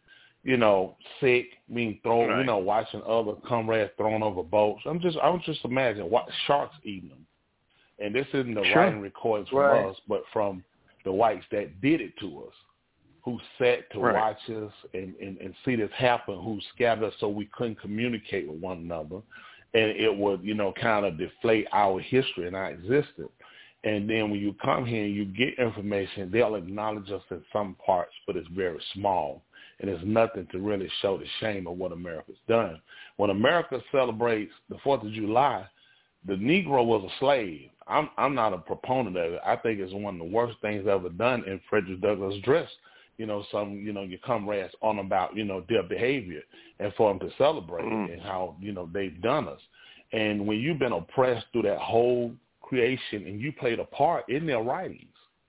sick, being thrown, watching other comrades thrown over boats. I was just imagining what sharks eating them. And this isn't the writing recordings from us, but from the whites that did it to us, who sat to watch us and see this happen, who scattered us so we couldn't communicate with one another. And it would, kind of deflate our history and our existence. And then when you come here and you get information, they'll acknowledge us in some parts, but it's very small. And there's nothing to really show the shame of what America's done. When America celebrates the 4th of July, the Negro was a slave. I'm not a proponent of it. I think it's one of the worst things ever done in Frederick Douglass' dress. Your comrades on about, their behavior and for them to celebrate and how, they've done us. And when you've been oppressed through that whole creation and you played a part in their writings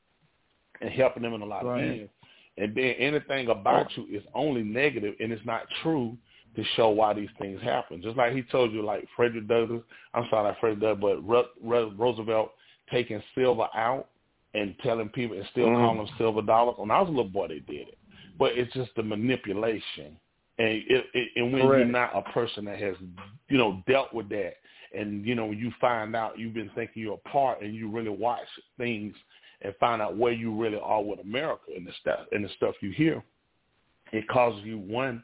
and helping them in a lot of things, and then anything about you is only negative and it's not true to show why these things happen. Just like he told you, like Frederick Douglass, but Roosevelt taking silver out and telling people and still calling them silver dollars. When I was a little boy, they did it. But it's just the manipulation. And and when you're not a person that has, dealt with that, and, when you find out you've been thinking you're a part and you really watch things and find out where you really are with America and the stuff you hear, it causes you,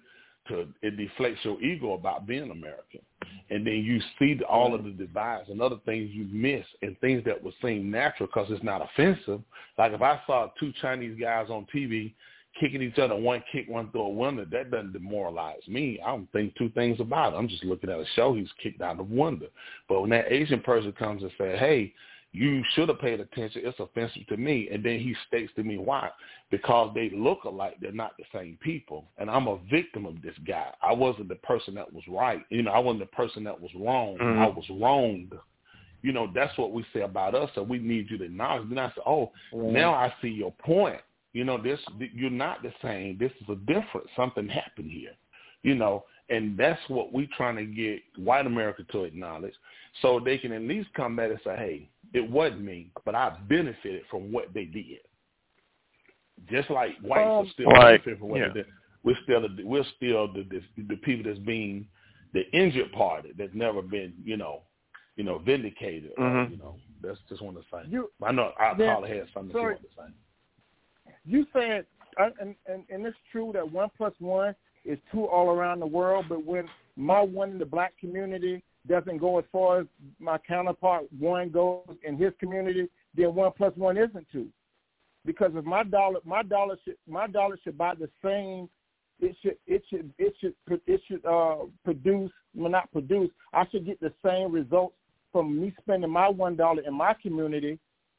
it deflates your ego about being American. And then you see all of the divides and other things you miss and things that would seem natural because it's not offensive. Like if I saw 2 Chinese guys on TV kicking each other, one kick, one through a window, that doesn't demoralize me. I don't think two things about it. I'm just looking at a show. He's kicked out of the window. But when that Asian person comes and says, hey, you should have paid attention, it's offensive to me, and then he states to me why. Because they look alike, they're not the same people. And I'm a victim of this guy. I wasn't the person that was right. I wasn't the person that was wrong. I was wronged. That's what we say about us, so we need you to acknowledge. Then I say, now I see your point. You're not the same. This is a difference. Something happened here, and that's what we're trying to get white America to acknowledge, so they can at least come back and say, hey, it wasn't me, but I benefited from what they did. Just like whites are still benefiting from what they did. We're still the people that's being the injured party that's never been, vindicated. That's just one of the things. I know Paula had something she wanted to say. You said, and it's true that 1 + 1 is 2 all around the world, but when my one in the black community doesn't go as far as my counterpart one goes in his community, then 1 + 1 isn't 2. Because if my dollar should buy the same, it should produce, well, not produce. I should get the same results from me spending my $1 in my community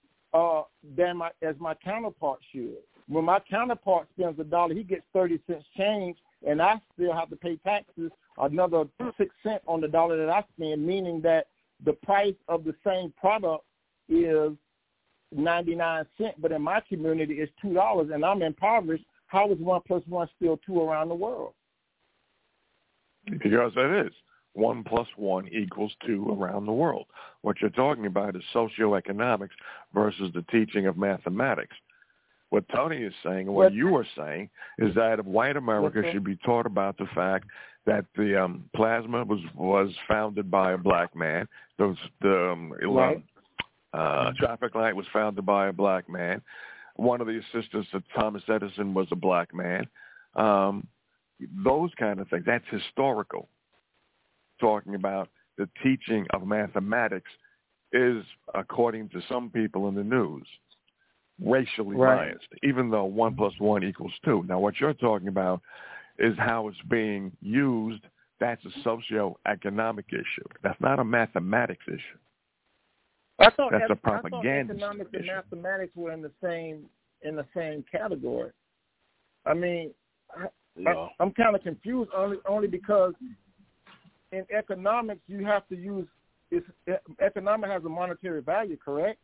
as my counterpart should. When my counterpart spends $1, he gets 30 cents change, and I still have to pay taxes another 6 cents on the dollar that I spend, meaning that the price of the same product is 99 cents, but in my community it's $2, and I'm impoverished. How is 1 + 1 still 2 around the world? Because it is. 1 + 1 = 2 around the world. What you're talking about is socioeconomics versus the teaching of mathematics. What Tony is saying, and what you are saying, is that white America should be taught about the fact that the plasma was founded by a black man. The traffic light was founded by a black man. One of the assistants to Thomas Edison was a black man. Those kind of things. That's historical. Talking about the teaching of mathematics is, according to some people in the news, racially biased, even though 1 + 1 = 2. Now, what you're talking about is how it's being used. That's a socioeconomic issue. That's not a mathematics issue. That's a propaganda issue. Economics and mathematics were in the same category. I mean, I'm kind of confused only because in economics you have to use economics has a monetary value, correct?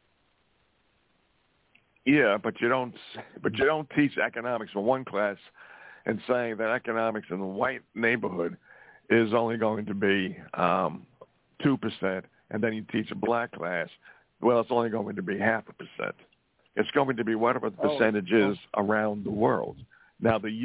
Yeah, but you don't teach economics in one class and saying that economics in the white neighborhood is only going to be 2%, and then you teach a black class, well, it's only going to be 0.5%. It's going to be whatever the percentage is around the world. Now the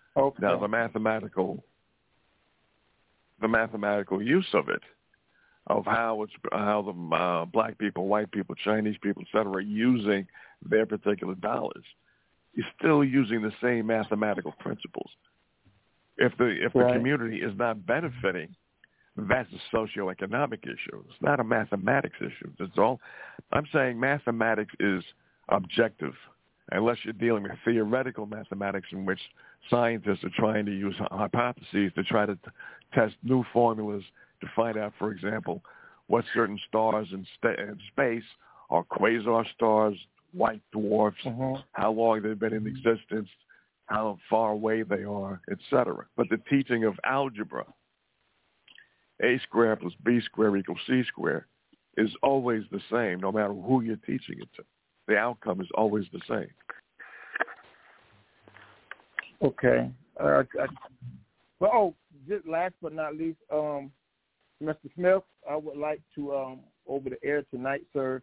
mathematical use of it, of how the black people, white people, Chinese people, etc., are using their particular dollars, is still using the same mathematical principles. If the community is not benefiting, that's a socioeconomic issue. It's not a mathematics issue. That's all. I'm saying mathematics is objective, unless you're dealing with theoretical mathematics in which scientists are trying to use hypotheses to try to test new formulas to find out, for example, what certain stars in space are quasar stars, white dwarfs, how long they've been in existence, how far away they are, etc. But the teaching of algebra, A² + B² = C², is always the same, no matter who you're teaching it to. The outcome is always the same. Okay. Just last but not least, Mr. Smith, I would like to, over the air tonight, sir,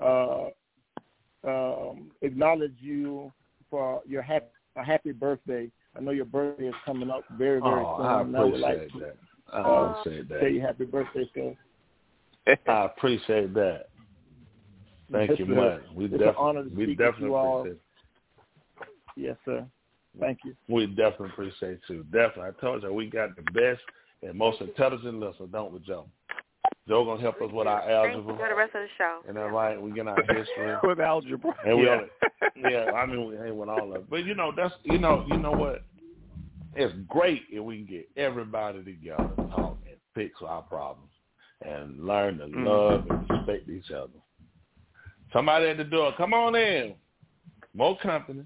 acknowledge you for your happy birthday. I know your birthday is coming up very, very soon. I appreciate that. I appreciate that. Say you happy birthday, sir. I appreciate that. Thank you much. We definitely appreciate it. Yes, sir. Thank you. We definitely appreciate you. Definitely. I told you we got the best and most intelligent listeners, don't we, Joe? Joe gonna help us with our algebra. For the rest of the show. And then we get our history with algebra. And we I mean we ain't with all of it. But that's you know what? It's great if we can get everybody together and talk and fix our problems and learn to love and respect each other. Somebody at the door, come on in. More company.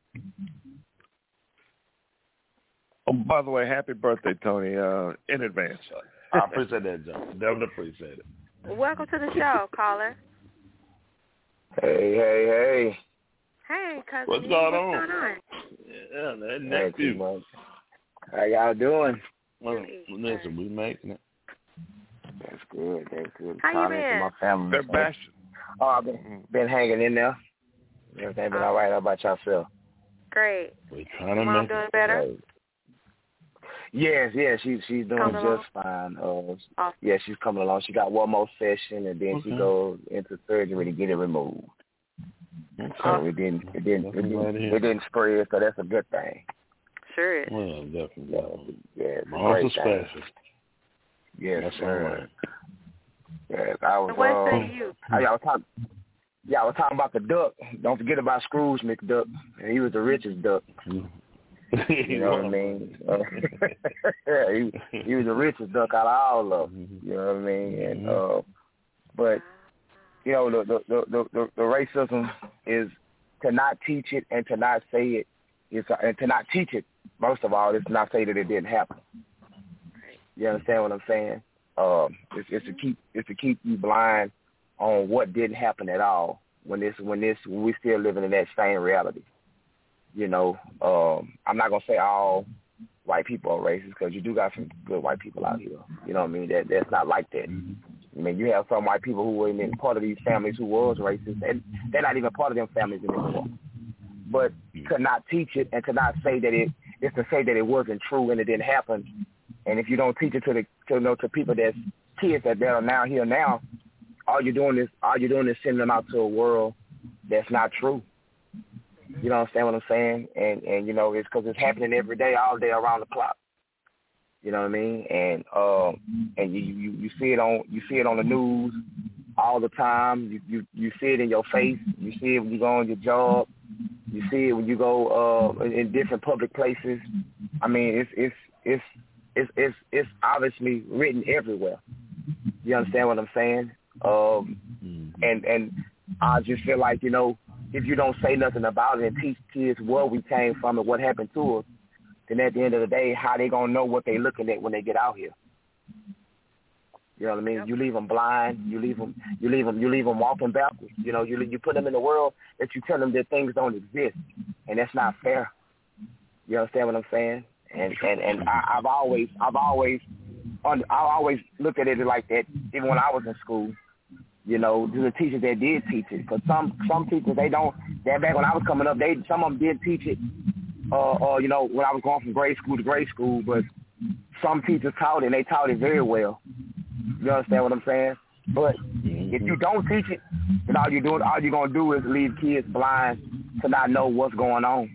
Oh, by the way, happy birthday, Tony, in advance. I appreciate that, Joe. Definitely appreciate it. Welcome to the show, caller. Hey. Hey, cousin. What's going on? Yeah, that's you. How y'all doing? Well, listen, we making it. That's good. How you been? My family. Sebastian. Oh, I've been hanging in there. Everything been all right. How about yourself? Great. We're trying to Mom doing better? Yes, she's doing just fine. Yeah, she's coming along. She got one more session, and then she goes into surgery to get it removed. So it didn't spread, so that's a good thing. Sure is. Well, definitely. Yeah, it's also special. Yes, that's sir. All right. Yes, I was. What say you? I was talking about the duck. Don't forget about Scrooge McDuck. He was the richest duck. You know what I mean? He was the richest duck out of all of them. You know what I mean? And but you know the racism is to not teach it and to not say it. And to not teach it. Most of all, is to not say that it didn't happen. You understand what I'm saying? It's to keep you blind on what didn't happen at all. When we still living in that same reality. You know, I'm not gonna say all white people are racist because you do got some good white people out here. You know what I mean? That's not like that. I mean, you have some white people who were in part of these families who was racist, and they're not even part of them families anymore. But to not teach it and to not say that it's to say that it wasn't true and it didn't happen. And if you don't teach it to people that's kids that are now here now, all you're doing is sending them out to a world that's not true. You know understand what I'm saying? And you know, it's because it's happening every day, all day, around the clock. You know what I mean? And you see it on the news all the time. You see it in your face. You see it when you go on your job. You see it when you go in different public places. I mean, it's obviously written everywhere. You understand what I'm saying? And I just feel like, you know, if you don't say nothing about it and teach kids where we came from and what happened to us, then at the end of the day, how they gonna know what they looking at when they get out here? You know what I mean? Yep. You leave them blind. You leave them walking backwards. You know, you put them in a world that you tell them that things don't exist, and that's not fair. You understand what I'm saying? And I've always looked at it like that, even when I was in school. You know, to the teachers that did teach it, because some teachers they don't. That back when I was coming up, some of them did teach it. You know, when I was going from grade school to grade school, but some teachers taught it, and they taught it very well. You understand what I'm saying? But if you don't teach it, then all you're gonna do is leave kids blind to not know what's going on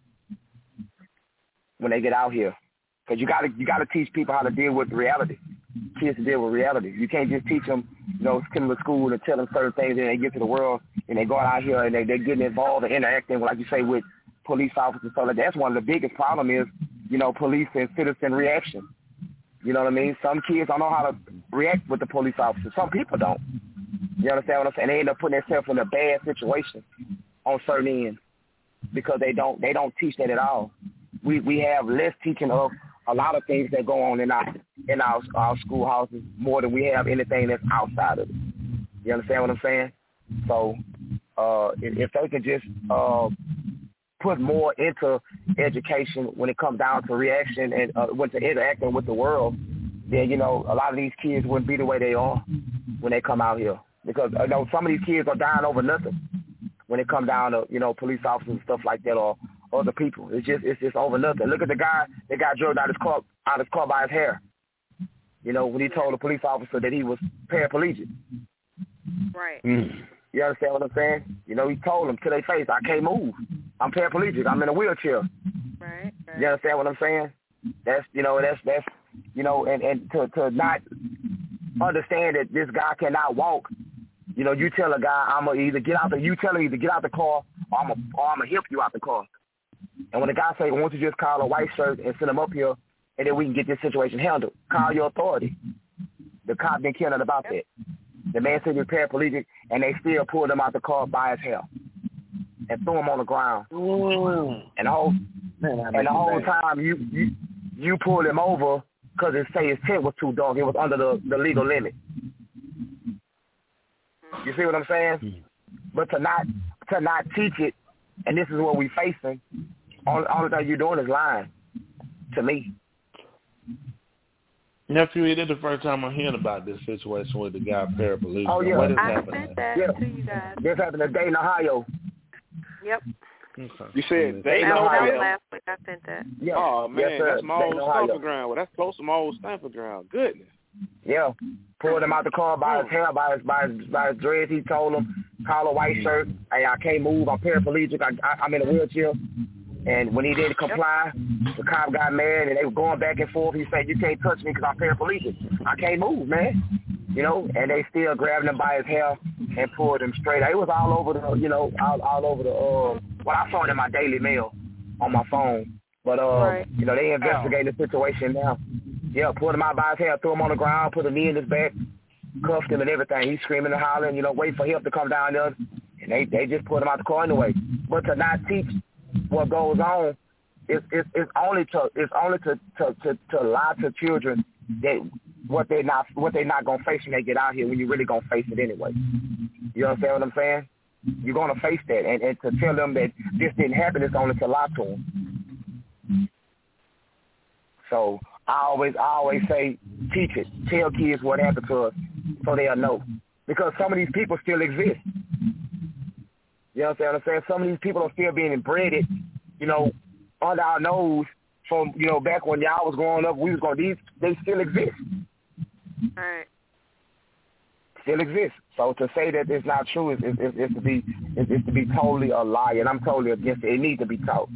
when they get out here. Because you gotta teach people how to deal with reality. Kids to deal with reality. You can't just teach them, you know, come to school and tell them certain things, and they get to the world and they go out here and they're getting involved and interacting, like you say, with police officers and stuff like that. That's one of the biggest problem is, you know, police and citizen reaction. You know what I mean? Some kids don't know how to react with the police officers. Some people don't. You understand what I'm saying? They end up putting themselves in a bad situation on certain ends because they don't teach that at all. We have less teaching of a lot of things that go on in our schoolhouses more than we have anything that's outside of it. You understand what I'm saying? So if they could just put more into education when it comes down to reaction and when to interacting with the world, then, you know, a lot of these kids wouldn't be the way they are when they come out here. Because, you know, some of these kids are dying over nothing when it comes down to, you know, police officers and stuff like that or other people. It's just over nothing. Look at the guy that got drugged out of his car by his hair. You know, when he told the police officer that he was paraplegic. Right. You understand what I'm saying? You know, he told them to their face, I can't move. I'm paraplegic. I'm in a wheelchair. Right. You understand what I'm saying? That's, you know, and to not understand that this guy cannot walk, you know, you tell a guy, I'm gonna either get out the, you tell him either get out the car or I'm gonna help you out the car. And when the guy say, why don't you just call a white shirt and send him up here, and then we can get this situation handled. Call your authority. The cop didn't care nothing about that. The man said he was paraplegic, and they still pulled him out the car by his hair and threw him on the ground. And the whole time you pulled him over because it say his tent was too dark. It was under the legal limit. You see what I'm saying? But to not teach it, and this is what we facing, all thing you're doing is lying to me. Nephew, it is the first time I'm hearing about this situation with the guy paraplegic. Oh, yeah. What is I happening? sent that to you guys. This happened in Dayton, Ohio. Yep. Okay. You said Dayton, That was Ohio? last week. I sent that. Yeah. Oh, man, yes, that's my Dayton, old Ohio. stomping ground. Well, that's close to my old stomping ground. Goodness. Yeah. Pulled him out the car by his hair, by his dreads. He told him, call a white shirt. Hey, I can't move. I'm paraplegic. I'm in a wheelchair. And when he didn't comply, the cop got mad, and they were going back and forth. He said, you can't touch me because I'm paraplegic. I can't move, man. You know, and they still grabbed him by his hair and pulled him straight. It was all over the, you know, all over the, well, I saw it in my Daily Mail on my phone. But, you know, they investigating the situation now. Yeah, pulled him out by his hair, threw him on the ground, put a knee in his back, cuffed him and everything. He's screaming and hollering, you know, waiting for help to come down there. And they just pulled him out the car anyway. But to not teach what goes on, it's only to lie to children that what they're not gonna face when they get out here when you're really gonna face it anyway. You understand what I'm saying? You're gonna face that, and to tell them that this didn't happen is only to lie to them. So I always say, teach it, tell kids what happened to us, so they'll know, because some of these people still exist. You understand what I'm saying? Some of these people are still being inbreded, you know, under our nose from, you know, back when y'all was growing up. They still exist. All right. Still exist. So to say that it's not true is to be totally a lie, and I'm totally against it. It needs to be taught.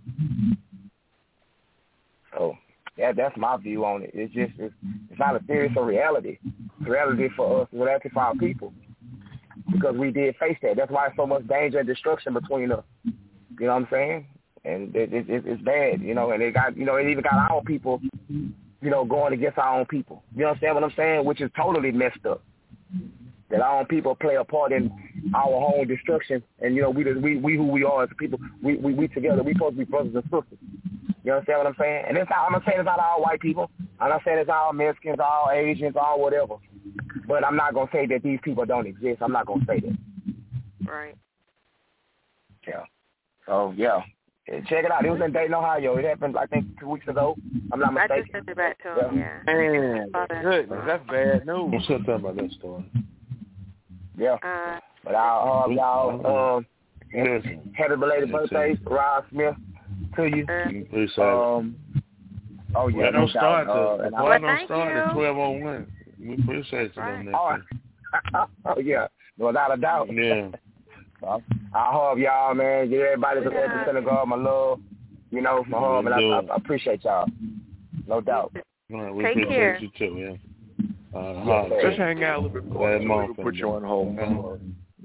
So that's my view on it. It's not a theory, it's a reality. It's a reality for us. It's a reality for our people. Because we did face that. That's why there's so much danger and destruction between us. You know what I'm saying? And it's bad, you know, and it even got our people, you know, going against our own people. You understand what I'm saying? Which is totally messed up. That our own people play a part in our own destruction, and, you know, we who we are as people, we together, we supposed to be brothers and sisters. You understand what I'm saying? And I'm not saying it's not all white people. I'm not saying it's all Mexicans, all Asians, all whatever. But I'm not going to say that these people don't exist. I'm not going to say that. Right. Yeah. So, yeah. Check it out. It was in Dayton, Ohio. It happened, I think, 2 weeks ago. I'm not mistaken. I just sent it back to him, yeah. Man, goodness, that's bad news. I'm still talking about that story. Yeah. But I'll y'all happy belated birthday, Rob Smith, to you. Appreciate it. Oh, yeah. Don't start at 12:01. We appreciate you on that. Oh, yeah. Without a doubt. Yeah. I hug y'all, man. Give everybody the synagogue my love. You know, my hug, and I appreciate y'all. No doubt. Right, we Take appreciate care. you too, yeah. Just hang out a little bit more. We'll put you on hold.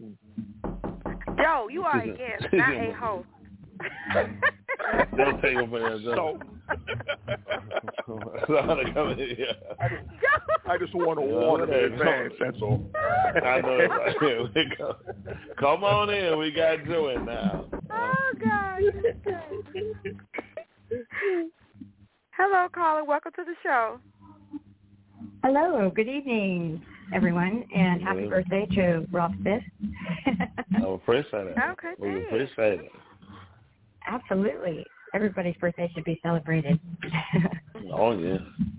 Joe, you are a guest, not a host. Don't take him for that, Joe. I just want to warn them in advance, that's all. I know. Here we go. Come on in. We got Joey now. Oh, God. Hello, caller. Welcome to the show. Hello. Good evening, everyone, and happy birthday to Rob Smith. I appreciate it. Okay, We appreciate it. Absolutely. Everybody's birthday should be celebrated. Oh, yeah.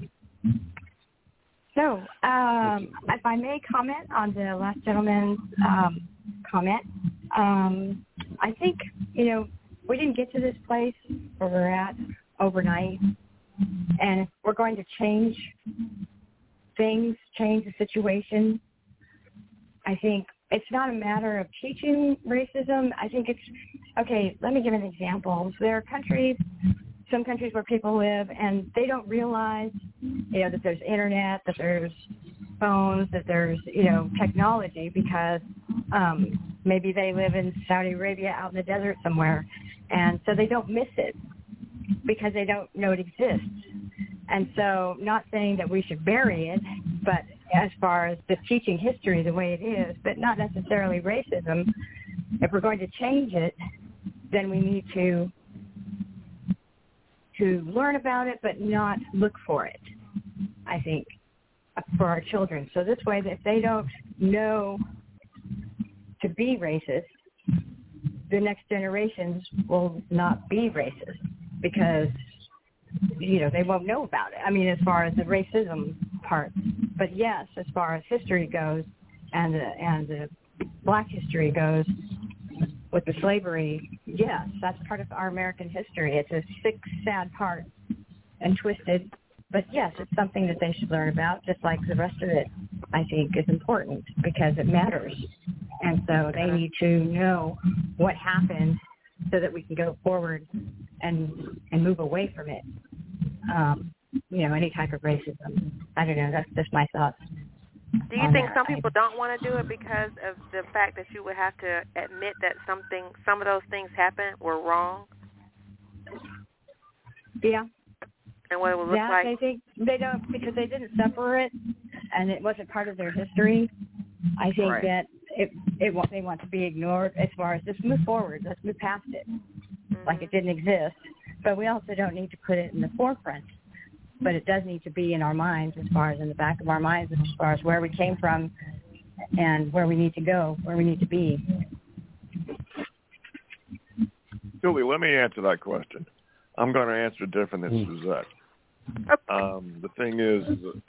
So, if I may comment on the last gentleman's comment, I think, you know, we didn't get to this place where we're at overnight, and if we're going to change things, change the situation, I think it's not a matter of teaching racism. I think it's, okay, let me give an example. There are some countries where people live, and they don't realize, you know, that there's internet, that there's phones, that there's, technology, because maybe they live in Saudi Arabia out in the desert somewhere, and so they don't miss it because they don't know it exists. And so, not saying that we should bury it, but as far as just teaching history the way it is, but not necessarily racism, if we're going to change it, then we need to learn about it, but not look for it, I think, for our children. So this way, that if they don't know to be racist, the next generations will not be racist because, they won't know about it. I mean, as far as the racism part. But yes, as far as history goes and the Black history goes, with the slavery, yes, that's part of our American history. It's a sick, sad part and twisted. But yes, it's something that they should learn about, just like the rest of it, I think, is important because it matters. And so they need to know what happened so that we can go forward and move away from it. Any type of racism. I don't know. That's just my thoughts. Do you think some people don't want to do it because of the fact that you would have to admit that some of those things happened were wrong? Yeah. And what it would look like? I think they don't, because they didn't suffer it and it wasn't part of their history. I think that they want to be ignored as far as just move forward. Let's move past it like it didn't exist. But we also don't need to put it in the forefront. But it does need to be in our minds, as far as in the back of our minds, as far as where we came from and where we need to go, where we need to be. Julie, let me answer that question. I'm going to answer different than Suzette. The thing is,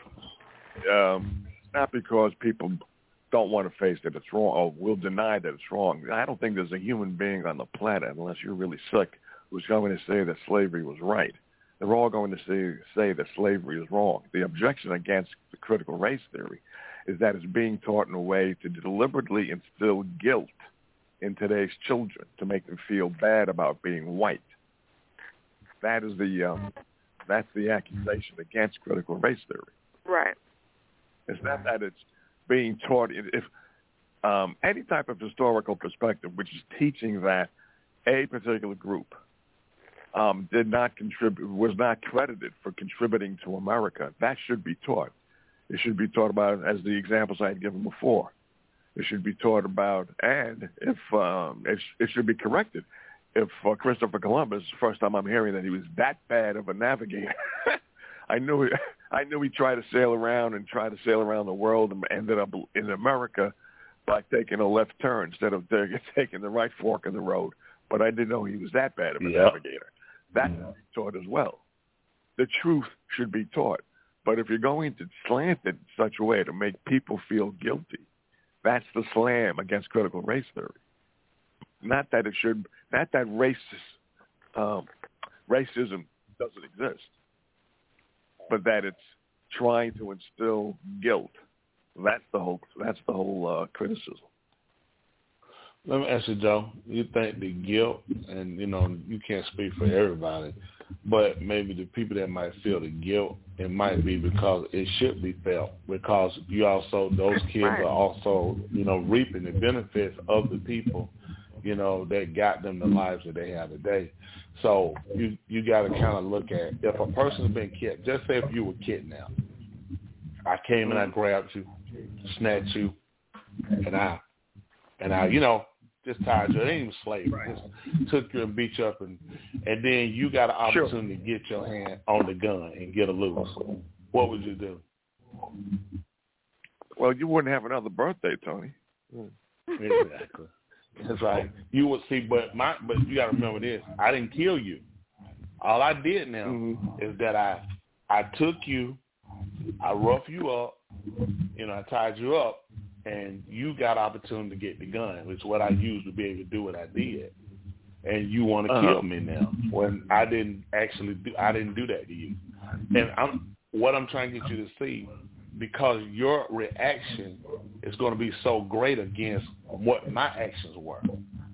not because people don't want to face that it's wrong or will deny that it's wrong. I don't think there's a human being on the planet, unless you're really sick, who's going to say that slavery was right. They're all going to say that slavery is wrong. The objection against the critical race theory is that it's being taught in a way to deliberately instill guilt in today's children, to make them feel bad about being white. That is that's the accusation against critical race theory. Right. It's not that it's being taught. If any type of historical perspective, which is teaching that a particular group did not contribute, was not credited for contributing to America, that should be taught. It should be taught about, as the examples I had given before. It should be taught about, and if it should be corrected. If Christopher Columbus, first time I'm hearing that he was that bad of a navigator, I knew he tried to sail around the world and ended up in America by taking a left turn instead of taking the right fork in the road. But I didn't know he was that bad of a navigator. That's taught as well. The truth should be taught. But if you're going to slant it in such a way to make people feel guilty, that's the slam against critical race theory. Not that racism doesn't exist, but that it's trying to instill guilt. That's the whole criticism. Let me ask you, Joe. You think the guilt, and you can't speak for everybody, but maybe the people that might feel the guilt, it might be because it should be felt, because those kids are also, reaping the benefits of the people, that got them the lives that they have today. So you got to kind of look at, if a person's been kidnapped, just say if you were kidnapped, I came and I grabbed you, snatched you, and I just tied you. It ain't even slavery. Just took you and beat you up, and then you got an opportunity to get your hand on the gun and get a loose. What would you do? Well, you wouldn't have another birthday, Tony. Exactly. That's right. You would see, but you got to remember this. I didn't kill you. All I did now is that I took you, I roughed you up, I tied you up, and you got opportunity to get the gun, which is what I used to be able to do what I did. And you want to kill me now when I didn't do that to you. And what I'm trying to get you to see, because your reaction is going to be so great against what my actions were.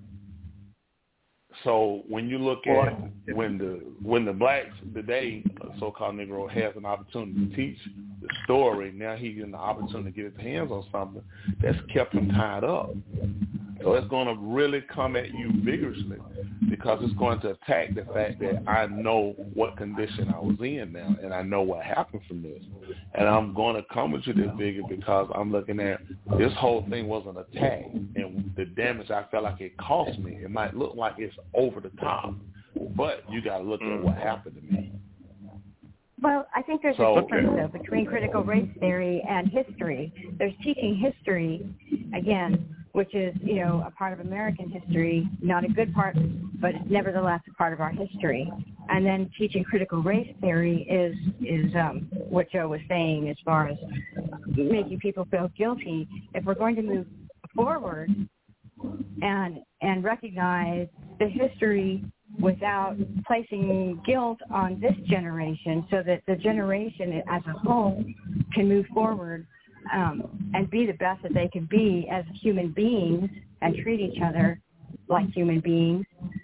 So when you look at when the blacks today, so-called Negro, has an opportunity to teach story. Now he's getting the opportunity to get his hands on something that's kept him tied up. So it's going to really come at you vigorously because it's going to attack the fact that I know what condition I was in now, and I know what happened from this. And I'm going to come with you this bigger because I'm looking at this whole thing was an attack, and the damage I felt like it cost me. It might look like it's over the top, but you got to look at what happened to me. Well, I think there's a difference, though, between critical race theory and history. There's teaching history, again, which is, a part of American history, not a good part, but nevertheless a part of our history. And then teaching critical race theory is what Joe was saying as far as making people feel guilty. If we're going to move forward and recognize the history without placing guilt on this generation so that the generation as a whole can move forward and be the best that they can be as human beings and treat each other like human beings,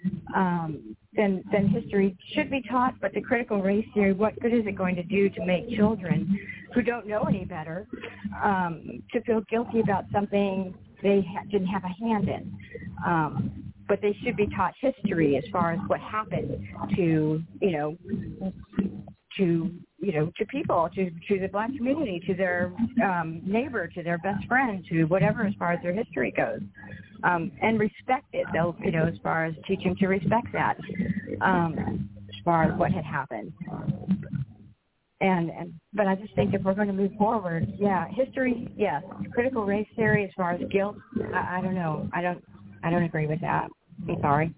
then history should be taught. But the critical race theory, what good is it going to do to make children who don't know any better to feel guilty about something they didn't have a hand in? But they should be taught history as far as what happened to people, to the black community, to their neighbor, to their best friend, to whatever as far as their history goes, and respect it. Though, as far as teaching to respect that, as far as what had happened. But I just think if we're going to move forward, history, yes. Critical race theory as far as guilt, I don't know. I don't agree with that. I'm sorry.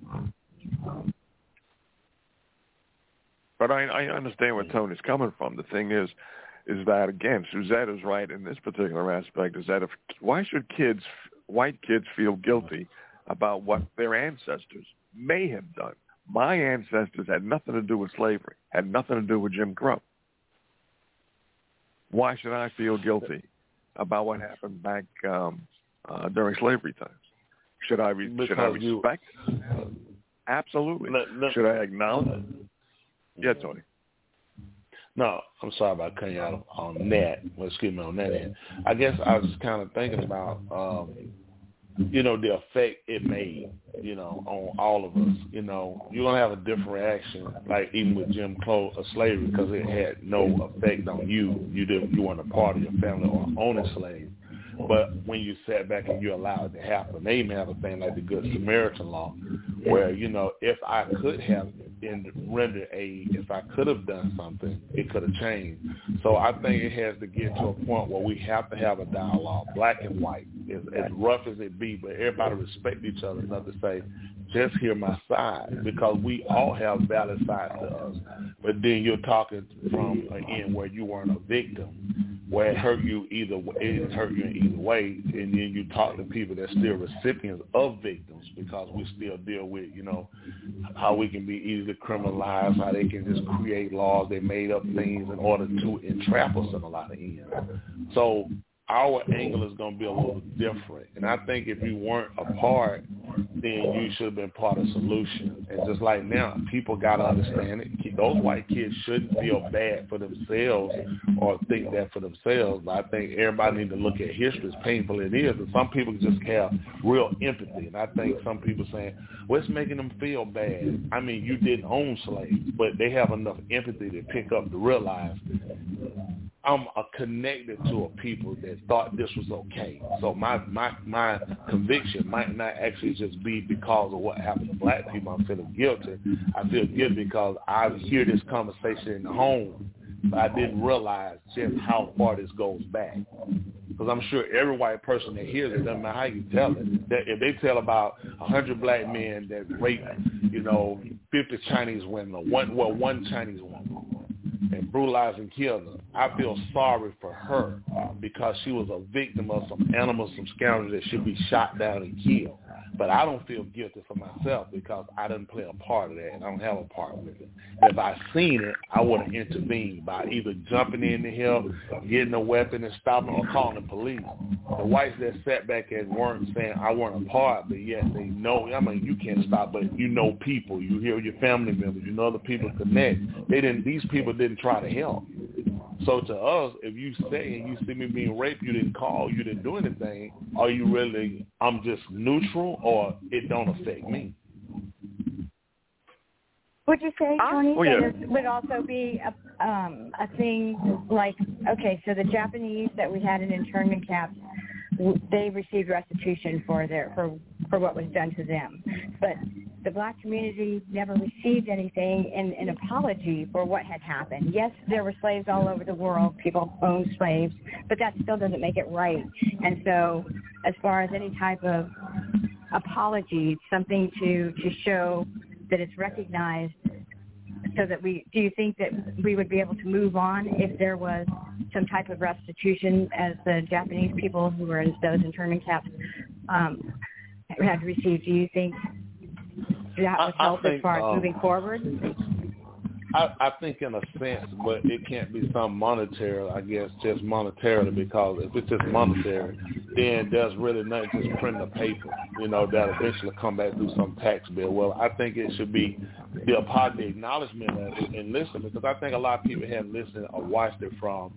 But I understand where Tony's coming from. The thing is that, again, Suzette is right in this particular aspect, is that why should white kids feel guilty about what their ancestors may have done? My ancestors had nothing to do with slavery, had nothing to do with Jim Crow. Why should I feel guilty about what happened back during slavery times? Should I respect? Absolutely. Should I acknowledge? Yeah, Tony. No, I'm sorry about cutting you out on that. Well, excuse me, on that end. I guess I was just kind of thinking about, the effect it made, on all of us. You're going to have a different reaction, like even with Jim Crow or slavery, because it had no effect on you. You weren't a part of your family or owning slaves. But when you sat back and you allowed it to happen, they even have a thing like the Good Samaritan law, where, if I could have rendered aid, if I could have done something, it could have changed. So I think it has to get to a point where we have to have a dialogue, black and white, as rough as it be, but everybody respect each other enough to say, just hear my side, because we all have valid sides to us. But then you're talking from an end where you weren't a victim, where it hurt you in either way, and then you talk to people that's still recipients of victims, because we still deal with, how we can be easily criminalized, how they can just create laws, they made up things in order to entrap us in a lot of ends. So our angle is going to be a little different. And I think if you weren't a part, then you should have been part of the solution. And just like now, people got to understand it. Those white kids shouldn't feel bad for themselves or think that for themselves. But I think everybody needs to look at history, as painful as it is. And some people just have real empathy. And I think some people saying, well, it's making them feel bad. I mean, you didn't own slaves, but they have enough empathy to pick up to realize I'm connected to a people that thought this was okay. So my conviction might not actually just be because of what happened to black people. I'm feeling guilty. I feel guilty because I hear this conversation in the home, but I didn't realize just how far this goes back. Because I'm sure every white person that hears it, doesn't matter how you tell it, that if they tell about 100 black men that raped, 50 Chinese women, or one Chinese woman, and brutalized and killed her, I feel sorry for her because she was a victim of some animals, some scoundrels that should be shot down and killed. But I don't feel guilty for myself because I didn't play a part of that, and I don't have a part with it. If I seen it, I would have intervened by either jumping in to help, getting a weapon and stopping, or calling the police. The whites that sat back and weren't saying I weren't a part, but yet they know. I mean, you can't stop, but people. You hear your family members. You know the people connect. These people didn't try to help. So to us, if you say and you see me being raped, you didn't call, you didn't do anything, are you really, I'm just neutral, or it don't affect me? Would you say, Tony, yeah. that it would also be a thing like, okay, so the Japanese that we had in internment camps, they received restitution for what was done to them, but the black community never received anything in an apology for what had happened. Yes, there were slaves all over the world. People owned slaves, but that still doesn't make it right. And so as far as any type of apology, something to show that it's recognized, so that do you think that we would be able to move on if there was some type of restitution as the Japanese people who were in those internment camps had received? Do you think that would help as far as moving forward? I think in a sense, but it can't be some monetary, I guess, just monetarily, because if it's just monetary, then there's really nothing, just print the paper, that eventually come back through some tax bill. Well, I think it should be a part of the acknowledgement of it and listen, because I think a lot of people haven't listened or watched it from,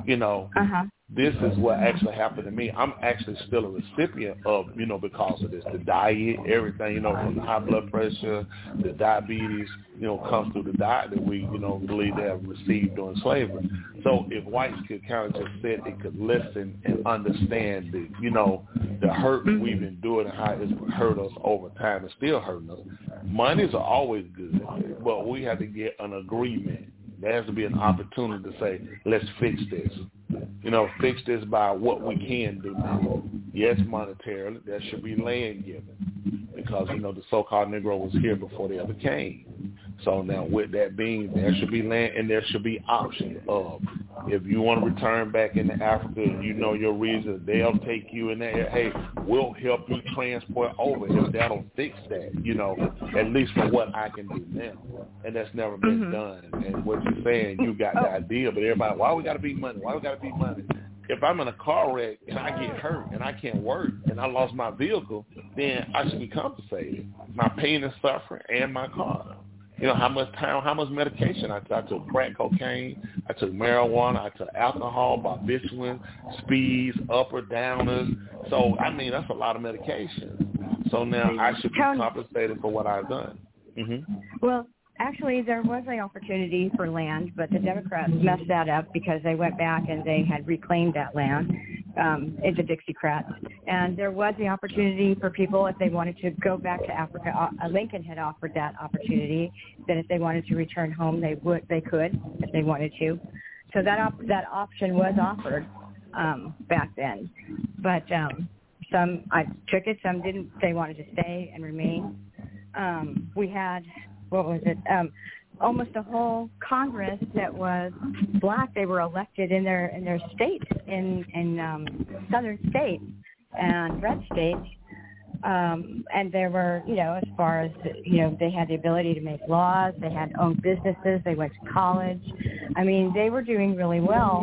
this is what actually happened to me. I'm actually still a recipient of, because of this, the diet, everything, from the high blood pressure, the diabetes, comes through the diet that we, believe they have received during slavery. So if whites could kind of just say they could listen and understand the hurt we've endured and how it's hurt us over time and still hurting us. Monies are always good, but we have to get an agreement. There has to be an opportunity to say, let's fix this. Fix this by what we can do now. Yes, monetarily, there should be land given because, the so-called Negro was here before they ever came. So now with that being, there should be land and there should be options of, if you want to return back into Africa and your reason, they'll take you in there. Hey, we'll help you transport over if that'll fix that, at least for what I can do now. And that's never been done. And what you're saying, you got the idea, but everybody, why we got to be money? Why we got to be money? If I'm in a car wreck and I get hurt and I can't work and I lost my vehicle, then I should be compensated. My pain and suffering and my car. How much time, how much medication I took. I took crack cocaine, I took marijuana, I took alcohol, barbiturates, speeds, upper downers. So, that's a lot of medication. So now I should be compensated for what I've done. Mm-hmm. Well, actually, there was an opportunity for land, but the Democrats messed that up because they went back and they had reclaimed that land into Dixiecrats. And there was the opportunity for people, if they wanted to go back to Africa. Lincoln had offered that opportunity, that if they wanted to return home, they could, if they wanted to. So that option was offered back then. But some I took it, some didn't. They wanted to stay and remain. We had, almost a whole Congress that was black. They were elected in their states, in southern states and red states. And there were, as far as, they had the ability to make laws. They had owned businesses. They went to college. They were doing really well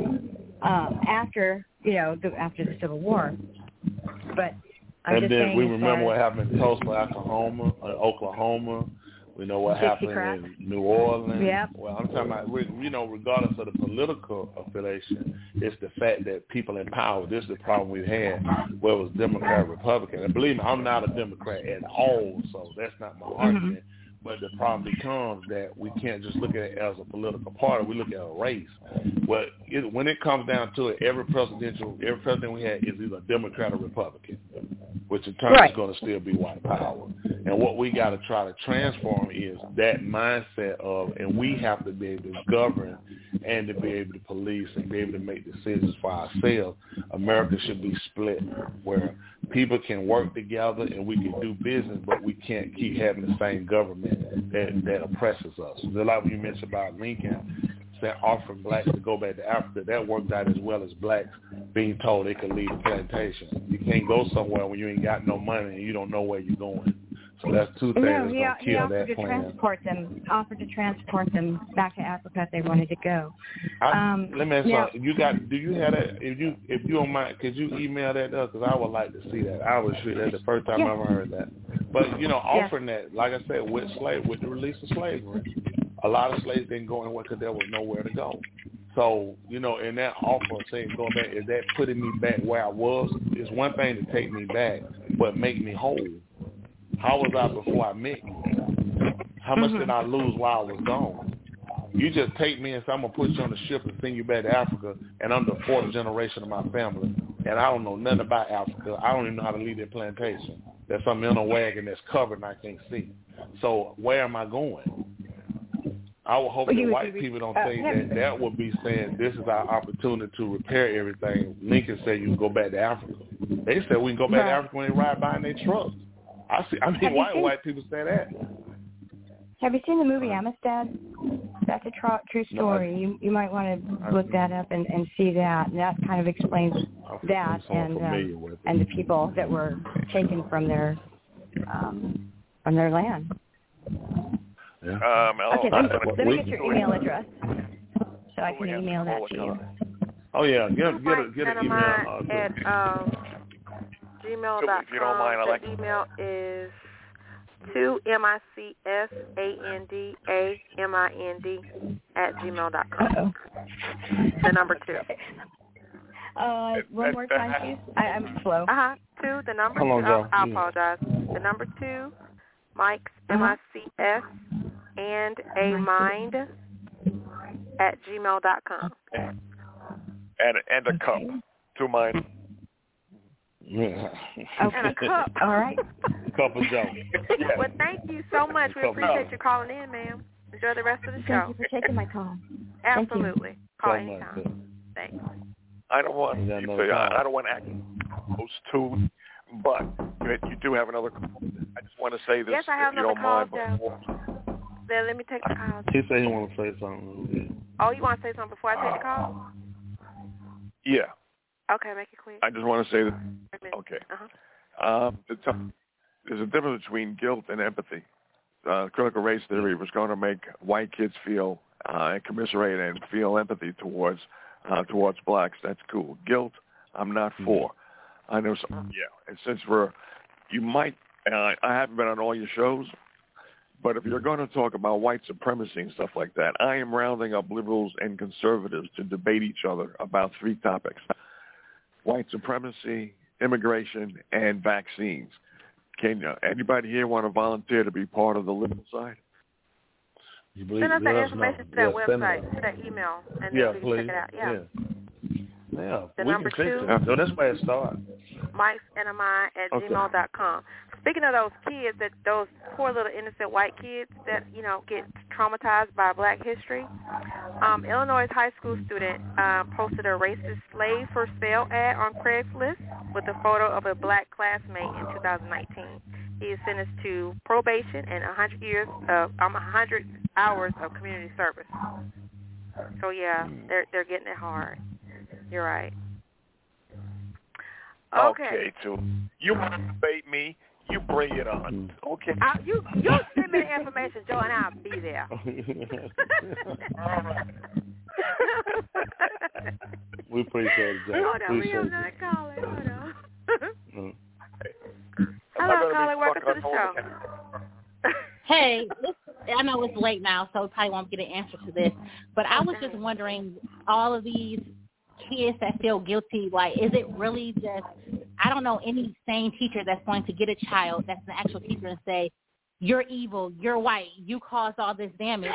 after the Civil War. But and then we remember what happened in Tulsa, Oklahoma. We know what happened in New Orleans. Yep. Well, I'm talking about, regardless of the political affiliation, it's the fact that people in power, this is the problem we've had, where it was Democrat, Republican. And believe me, I'm not a Democrat at all, so that's not my argument. But the problem becomes that we can't just look at it as a political party. We look at a race. Well, when it comes down to it, every president we had is either a Democrat or Republican, which in turn is going to still be white power. And what we got to try to transform is that mindset of, and we have to be able to govern and to be able to police and be able to make decisions for ourselves. America should be split, where people can work together and we can do business, but we can't keep having the same government that oppresses us. Like when you mentioned about Lincoln offering blacks to go back to Africa, that worked out as well as blacks being told they could leave the plantation. You can't go somewhere when you ain't got no money and you don't know where you're going. So that's two things that's going to kill that plan. Offered to transport them back to Africa if they wanted to go. Let me ask you something. Do you have that? If you don't mind, could you email that to us? Because I would like to see that. I was sure that's the first time I ever heard that. But, offering that, like I said, with the release of slavery, a lot of slaves didn't go anywhere because there was nowhere to go. So, you know, in that offer saying going back, is that putting me back where I was? It's one thing to take me back, but make me whole. How was I before I met you? How much did I lose while I was gone? You just take me and say, I'm going to put you on the ship and send you back to Africa, and I'm the fourth generation of my family, and I don't know nothing about Africa. I don't even know how to lead that plantation. There's something in a wagon that's covered and I can't see. So where am I going? I would hope that white people don't think that that would be saying this is our opportunity to repair everything. Lincoln said you can go back to Africa. They said we can go back to Africa when they ride by in their trucks. White people say that. Have you seen the movie Amistad? That's a true story. You might want to look that up and see that. And that kind of explains that and the people that were taken from their land. Yeah. Okay, let me get your email address so I can email that to you. Oh yeah, get an email at gmail.com. If you don't mind, the email is 2MICSANDAMIND @ gmail.com. The number 2. One more time, please. I'm slow. 2, the number 2. I apologize. The number 2, Mike's MICS and a mind @ gmail.com. And a cup to mine. Yeah. Okay. And a cup. All right. Cup of Joe. Well, thank you so much. We appreciate you calling in, ma'am. Enjoy the rest of the show. Thank you for taking my call. Absolutely. Call anytime. Thanks. I don't want to act close to, but you do have another call. I just want to say this. Yes, I have if you another don't call, mind. Then let me take the call. He said he want to say something. Oh, you want to say something before I take the call? Yeah. Okay, make it quick. I just want to say that. Okay. There's a difference between guilt and empathy. Critical race theory was going to make white kids feel and commiserate and feel empathy towards blacks. That's cool. Guilt, I'm not for. I know some. Yeah. And since you might. I haven't been on all your shows, but if you're going to talk about white supremacy and stuff like that, I am rounding up liberals and conservatives to debate each other about 3 topics: white supremacy, immigration, and vaccines. Can anybody here want to volunteer to be part of the liberal side? Send us that information to that website, to that email, and then we can check it out. Yeah, the we number can 2. So that's where it starts. Mike'sNMI @ gmail.com. Speaking of those kids, those poor little innocent white kids that get traumatized by Black history, Illinois' high school student posted a racist slave for sale ad on Craigslist with a photo of a Black classmate in 2019. He is sentenced to probation and 100 hours of community service. So yeah, they're getting it hard. You're right. Okay, too. You want to debate me? You bring it on. Okay. You send me the information, Joe, and I'll be there. All right. We appreciate it, Joe. Hold on, we have another caller. Hold on. Hello, caller. Welcome to the show. Hey, I know it's late now, so probably won't get an answer to this. But I was just wondering, all of these kids that feel guilty, like, is it really just, I don't know any sane teacher that's going to get a child that's an actual teacher and say, you're evil, you're white, you caused all this damage.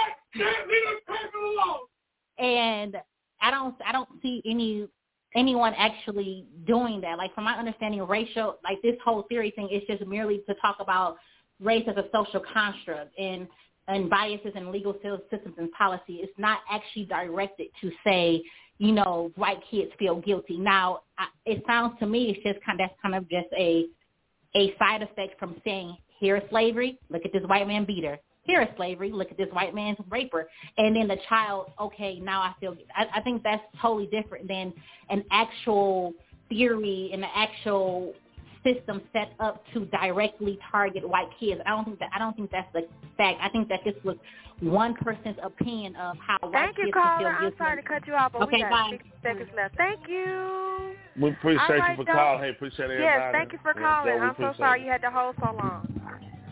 And I don't see anyone actually doing that. Like, from my understanding, racial, like this whole theory thing is just merely to talk about race as a social construct and biases in legal systems and policy. It's not actually directed to say, white kids feel guilty. Now, it sounds to me that's kind of just a side effect from saying, here is slavery, look at this white man beater. Here is slavery, look at this white man's raper. And then the child, okay, now I feel, I think that's totally different than an actual theory and an actual system set up to directly target white kids. I don't think that's the fact. I think that this was one person's opinion of how white kids feel guilty. I'm sorry to cut you off, but we got 60 seconds left. Thank you. We appreciate you for calling. Hey, appreciate everybody. Yes, thank you for calling. I'm so sorry you had to hold so long.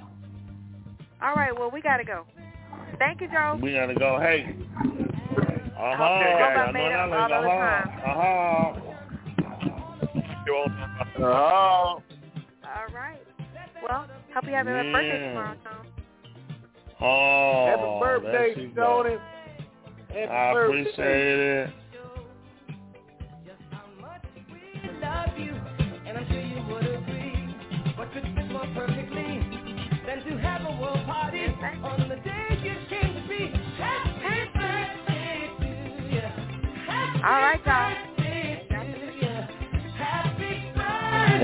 All right, well, we got to go. Thank you, Joe. We got to go. Hey, by made up all the time. All right. Well, hope you have a birthday tomorrow, Tom. Oh, happy birthday, Tony. Happy I birthday. appreciate it. Love you, and I'm sure you would agree. What could fit more perfectly than to have a world party on the day you came to be? Happy birthday to you. All right, y'all. Happy birthday.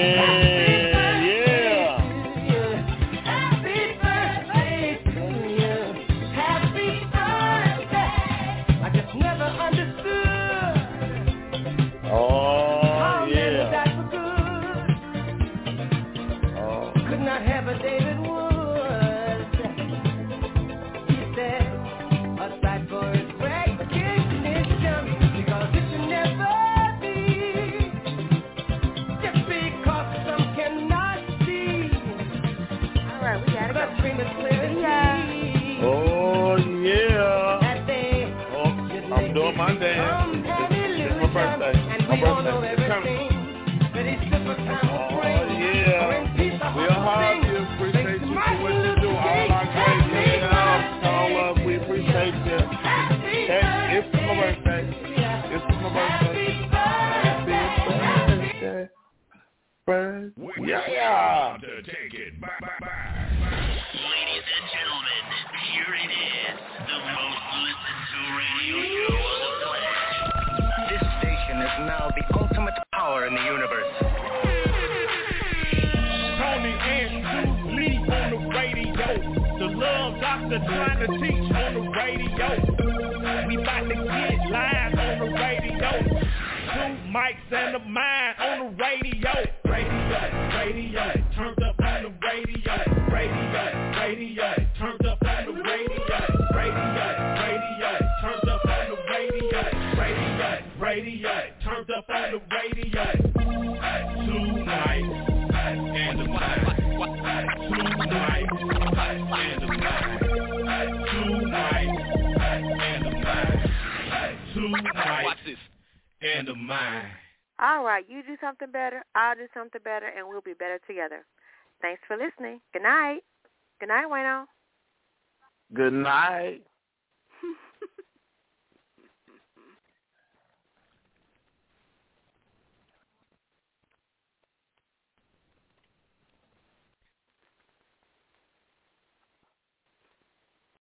My dance. It's my birthday. My birthday. It's coming. Oh, yeah. We'll hug you. Appreciate you for what you do. All our great men all up. We appreciate you. Hey, it's my birthday. It's my birthday. Happy birthday. Yeah. To take it back. Ladies and gentlemen, here it is. The most listened to radio show on the planet. This station is now the ultimate power in the universe. Tony and Lee on the radio. The love doctor trying to teach on the radio. We about to get live on the radio. 2 mics and a mind on the radio. Radio, turned up on the radio. Radio, turned up on the radio. Radio, turned up on the radio. Radio, turned up on the radio. 2 mics and a mind. 2 mics and a mind. 2 mics and a mind. 2 mics and a mind. All right, you do something better, I'll do something better, and we'll be better together. Thanks for listening. Good night. Good night, Wayno. Good night.